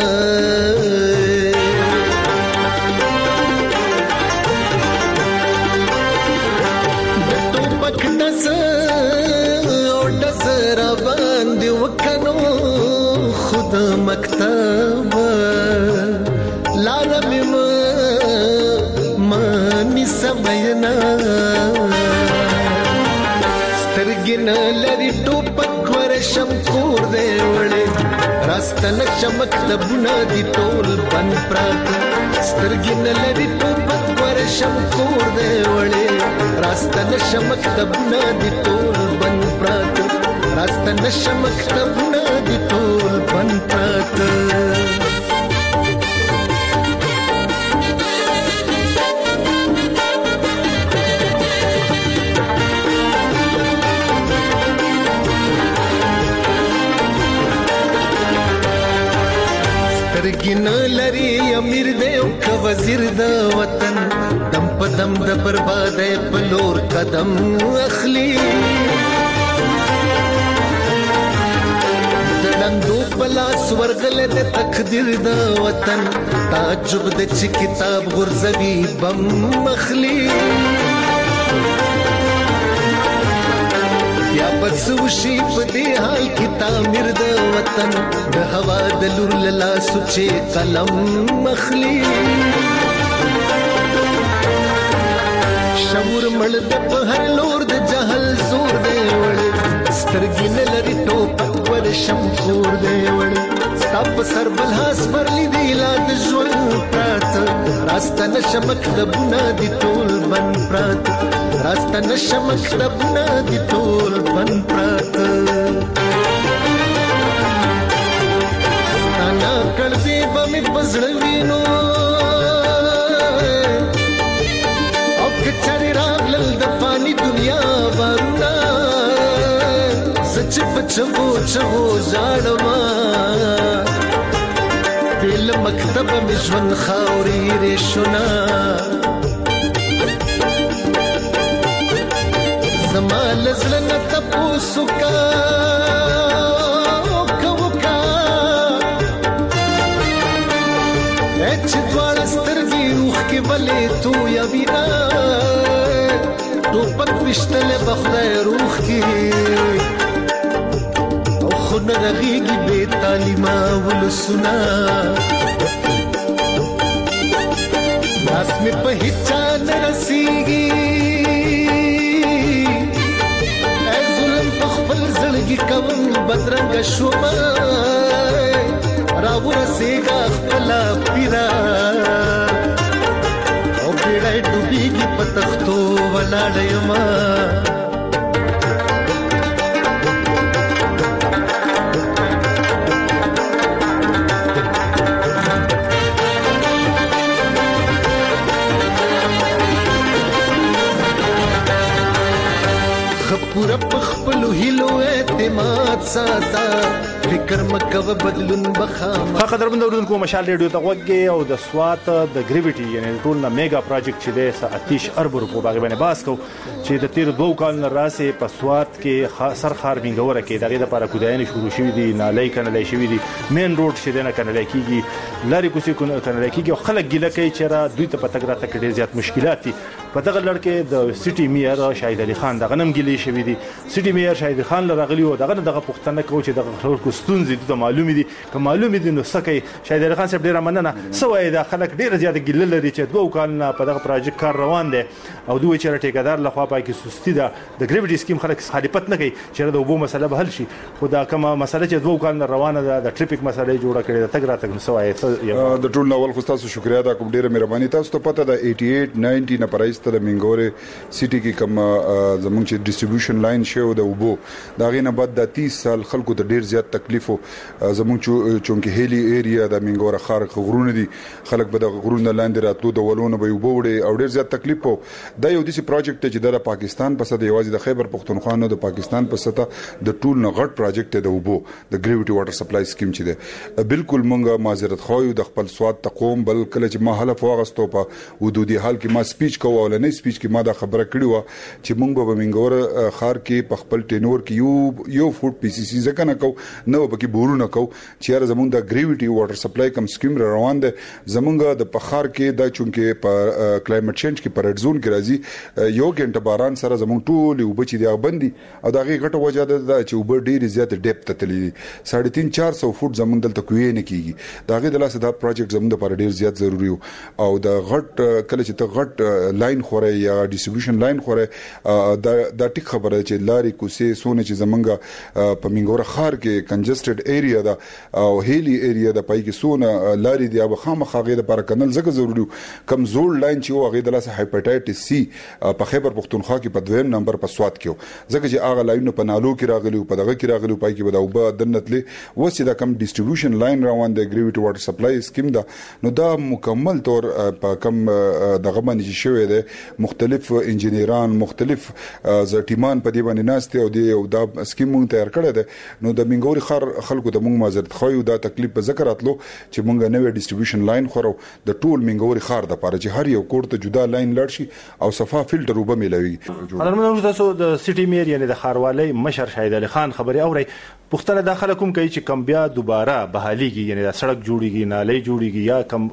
د توپک دز او دزر باندې وکنو خود مکتب لارم مانی سبینا سترګن لري توپک ورشم کور دی وړي راستن چمک دبونه دي ټول بن پرات سترګن لري توپک ورشم کور دی وړي راستن چمک دبونه دي ټول بن پرات راسته نشه مکتبونه دي ټول بند پراته سترګین لري امیر دی او که وزیر د وطن دم په دم د بربادۍ په لور قدم اخلي د ډنډو په لاس ورغلی د تقدیر د وطن تعجب د چې کتاب غورځوي بم اخلي یا بس وشي په دې حال کې تعمیر د وطن د هوا د لور له سوچې قلم مخلي شعور مړ د په هر لور د جهل زور دی وړ سترګې نه لري ټوپک ور شمکور دی وړ ستا په سر بل هاس پرلی دی لا د ژوند پراته راسته نشه مکتبونه دي ټول بند پراته راسته نشه مکتبونه دي ټول بند پراته ستانا کړبې به مې په زړه وینو او که چارې راغلل د فاني دنیا بارونه زه چې په چغو چغو ژاړمه بې له مکتبه مې ژوند خاورې ریشونه زما له زړه نه تپوس وکړه چې دواړه سترګې اوښکې ولې تویوینه ټوپک ویشتلی به خدای روح کړي او خو نه رغېږي بې تعلیمه ولسونه لاس مې په هېچا نه رسېږي ای ظلم په خپل زړګي کوم بدرنګه شومه راورسېږه خپله پیره او بیړی ډوبېږي په تختو ولاړه یمه پورا په خپلو هیلو اعتماد ساته فکر مکوه بدلون بخامه قدرمن اوریدونکو مشال ریډیو ته غوږی او د سوات د ګریویټي یعنی ټول نه میگا پروجیکټ چې د 30 ارب روپو باغ باندې باس کو چې د تیر 2 کال نه راسه په سوات کې سرخار منګوره کې دغه لپاره کوداینه شروع شوې دي نالای کنه شوې دي مین روډ چې دنه کنه کیږي لاري کوسي کنه کیږي او خلک ګیله کوي چې را دوی ته پته ګراته کې ډیر زیات مشکلات دي په دغه لړ کې د سټي میئر شاهد علي خان دغه نم ګیلې شوې دي سټي میئر شاهد خان لراغلی او دغه پښتنه کو چې دغه خلکو ستونزې ته معلومې دي که معلومې دي نو سکه شاهد علي خان صاحب ډیر مننه سوې د خلک ډیر زیات ګیله لري چې 2 کال نه په دغه پروژې کار روان دي او دوی چې ټیکدار لخوا پای کې سستی ده د ګریویټي سکیم خلک خالپت نه کوي چې د وبو مسله به حل شي خو دا کومه مسله چې 2 کال نه روانه ده د ټریفیک مسله جوړه کړې ده تګ راتګ نو سوې د ټول نوول خو تاسو شکریا دا کوم ډیره مهرباني تاسو ته پته ده 88 90 نه پرایسته د منګوره سټي کې کوم زمونږ چې ډیسټریبیوشن لاین شو د وبو دا غینه بعد د 30 سال خلکو ته ډیر زیات تکلیف زمونږ چونکه هیلی ایریا د منګوره خارق غرونه دي خلک به د غرونه لاندې راتلو د ولونه به وبو وړي او ډیر زیات تکلیف وو دا یو داسې پروجیکټ چې د پاکستان په سده یوازې د خیبر پختونخوا نو د پاکستان په سده د ټول نه غټ پروجیکټ د وبو د ګریویټي واټر سپلای سکیم چې ده بالکل مونږه معذرت خو د خپل سواد تقوم بل کله چې ما حلف واغستو په ودودي حال کې ما سپیچ کوو ولنې سپیچ کې ما دا خبره کړې و چې مونږ به منګوره خار کې په خپل ټینور کې یو فوټ پی سی سی ځکه نه کو نو به کې بورونه کو چې زمونږ د ګریویټي واټر سپلای کم سکیم روان ده زمونږ د پخار کې د چونکه په کلایمټ چینج کې پر زون کې راځي یو غنټه باران سره زمونږ ټول وبچې دی بندي او دا غي غټه وجه ده چې وب ډیر زیات ډیپت تللی 350-400 فوټ زمونږ دلته کوی نه کیږي دا غي د لاسه دا پروجیکټ زمونږ لپاره ډیر زیات ضروری او د غټ کله چې ته غټ لاین خوره یا ډیسټریبیوشن لاین خوره دا ټیک خبره چې لاري کوسه سونه چې زمونږ په منګور خار کې کنجسټډ ایریا دا او هیلی ایریا دا پای کې سونه لاري دی اب خامخا غیر پر کنل زګه ضروري کمزور لاین چې او غیر د لاس هایپاټایټس سی په خیبر پختونخوا کې په دویم نمبر په سواد کې زګه چې هغه لاین په نالو کې راغلی په دغه کې راغلی پای کې بداو به دنتلې وسې دا کم ډیسټریبیوشن لاین روان دی ګریویټي واټر سپلای سکیم دا نو دا مکمل طور په کم دغه باندې شوی دی مختلف انجینران مختلف ټیمان په دې باندې ناشته او دا سکیم مونږ تیار کړی دی نو د منګوري خر خلکو ته مونږ معذرت خو دا تکلیف په ذکر اتلو چې مونږ نوې ډیسټریبیوشن لاین خورو د ټول منګوري خار د پاره چې هر یو کوړ ته جدا لاین لړ شي او صفه فلټر وب ملوي قدرمنو تاسو د سټي میر یعنی د خاروالۍ مشر شهید علي خان خبري اوري پښتنه داخله کوم کوي چې کم بیا دوباره بحاليږي یعنی د سړک جوړیږي نالۍ جوړیږي یا کم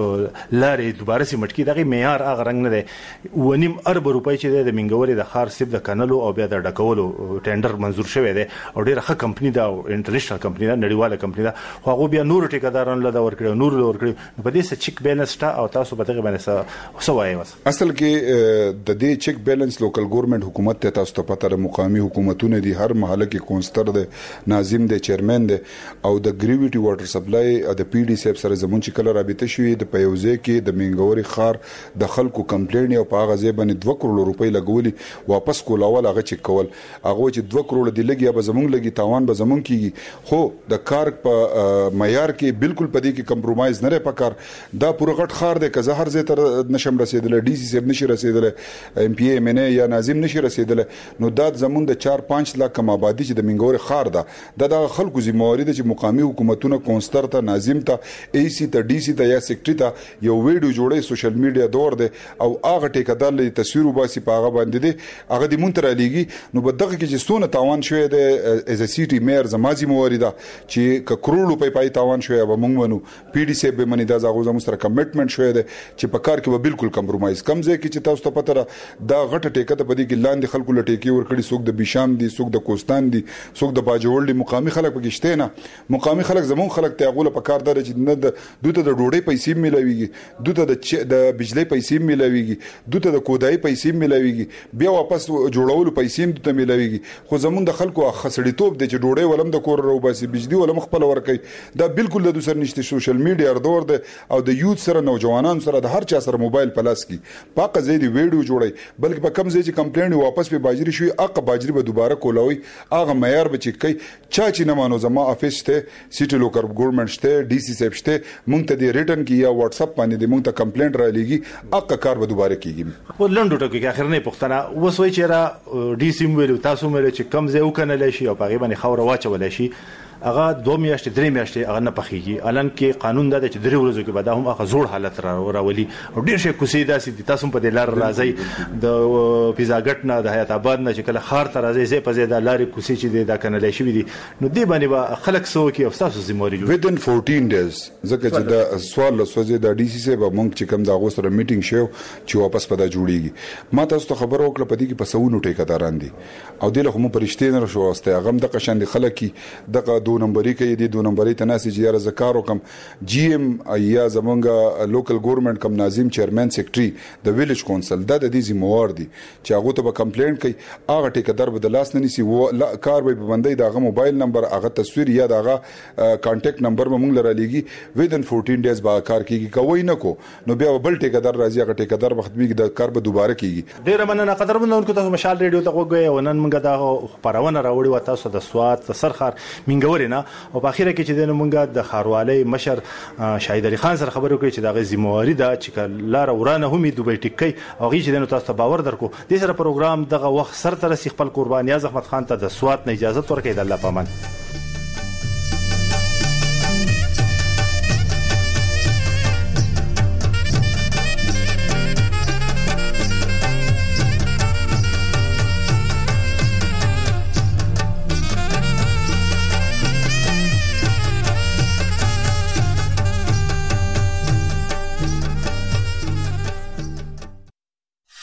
لارې دوباره سي مټکی دغه معیار هغه رنگ نه دی ونیم ارب روپۍ چې د منګوري د خار سیب د کنلو او بیا د ډکولو ټینډر منزور شوی دی او ډیره ښه کمپنی دا انټرنیشنل کمپنی دا نړیواله کمپنی دا خو هغه بیا نور ټیکداران له دا ورکړي نور له ورکړي په دې څه چیک بیلانس تا او تاسو په دغه باندې سوای وس اصل کې د دې چیک بیلانس لوکل ګورنمنت حکومت ته تاسو ته پته مقامی حکومتونه دي هر محله کې کونستر دي ناظم دی چیرمن دی او د ګریویټي واټر سپلای د پی ډي سیب سره زمون چې کله رابطه شوې د پیوځه کې د منګوري خار د خلکو کمپلین او په هغه ځای باندې 2 کروڑ روپۍ لګولي واپس کولاول هغه چک کول هغه چې 2 کروڑ دی لګي به زمون لګي تاوان به زمون کیږي خو د کار په معیار کې بالکل پدې کې کمپرومایز نه لري پکار دا پوره غټ خار دی که زه هر ځای تر نشم رسیدل ډي سي سیب نشي رسیدل ام پی ام ان یا ناظم نشي رسیدل نو دا زمون د 4-5 لک کم آبادی چې د منګوري خار دا د خلکو ذمہواری ده چې مقامی حکومتونه کونستر ته ناظم ته ای سی ته ډي سی ته یا سیکټری ته یو ویډیو جوړي سوشل میډیا دور ده او هغه ټیکدار لري تصویر وباسي په هغه باندې ده هغه د مونتر علیږي نو بدغه کې چې سونه تاوان شوی ده از ا سیټي میر زمازي مواري ده چې ک کروڑ روپۍ پای تاوان شوی و مونږ ونو پی ډي سی به منی دا زغه زمو سره کمټمنټ شوی ده چې په کار کې به بالکل کمپرومایز کم ځای کې چې تاسو ته پته دا غټه ټیکه ته پدې کې لاندې خلکو لټیکی ور کړی څوک د بشام دي څوک د کوستان دي څوک د باجوړ دي مقامی خلک پکشته نه مقامی خلک زمون خلک ته غوله په کار دار چې نه د دوته د ډوډۍ پیسې ملويږي دوته د بجلی پیسې ملويږي دوته د کودای پیسې ملويږي بیا واپس جوړولو پیسې دوته ملويږي خو زمون د خلکو خسړی توپ د چې ډوډۍ ولم د کور رو باسي بجلی ولم خپل ورکي دا بالکل د دوسر نشته سوشل میډیا دور ده او د یوث سره نوجوانان سره د هر چا سره موبایل پلاس کی پاکه زیدي ویډیو جوړي بلکې په کم ځای چې کمپلین واپس په باجری شوی اق باجری به دوباره کولاوي اغه معیار به چې کوي چا چې نه مانو زما افیس ته سیټي لوکل ګورنمنت ته ډي سي سیب شته مونږ ته د ریټن کې یا واتس اپ باندې مونږ ته کمپلینټ را لېږي اق کار به دوباره کیږي په لندو ټکو کې اخر نه پښتنه وسوي چې را ډي سي ویلو تاسو مې چې کم ځای وکنه لشي او په غیبه خوره واچول شي هغه 2 میاشتې 3 میاشتې هغه نه پخېږي الان کې قانون دا چې 3 ورځې کې بعد هم هغه زوړ حالت راولي او ډیر شي کوسي داسې دي تاسو په دې لار راځي د پیزاګټ نه د حیات آباد نه چې کله خار ته راځي زه په زیاده لارې کوسي چې دا کنه لای شي دي نو دې باندې به خلک سو کې او تاسو زموري جوړ within 14 days ځکه چې دا سوال لسوځي د ډي سي سي به مونږ چې کوم دا غوسره میټینګ شو چې واپس پدا جوړیږي ما تاسو ته خبر وکړه پدې کې پسونو ټیکداران دي او دله هم پرشته نه شو واسطه هغه د قشند خلک دغه 2 نمبرې کې دي 2 نمبرې تناسي چې یاره زکارو کم جی ام یا زمونږ لوکل ګورنمنت کم ناظم چیرمن سیکټری د ویلیج کونسل د دې ذمہوار دي چې هغه ته به کمپلینټ کوي هغه ټیکدار به د لاس نه نسی کار به بندي دغه موبایل نمبر هغه تصویر یا دغه کانټیکټ نمبر به مونږ لره لګي within 14 days با کار کیږي کوي نه کو نو بیا بل ټیکدار راځي هغه ټیکدار وخت به د کار به دوباره کیږي ډیر مننه قدرمنونکو تاسو مشال ریډیو ته وګورئ ونن موږ دا خبرونه راوړی و تاسو د سواد سرخر منګوري نه او په اخیره کې چې د موږ د خاروالۍ مشر شهید علي خان سره خبرو کوي چې دا غي ذمہواری ده چې لار ورانه هم دوبۍ ټیکي او غي چې د تاسو ته باور درکو د سره پروګرام دغه وخت سره تر خپل قرباني احمد خان ته د سواد نه اجازه ورکړي د الله پامان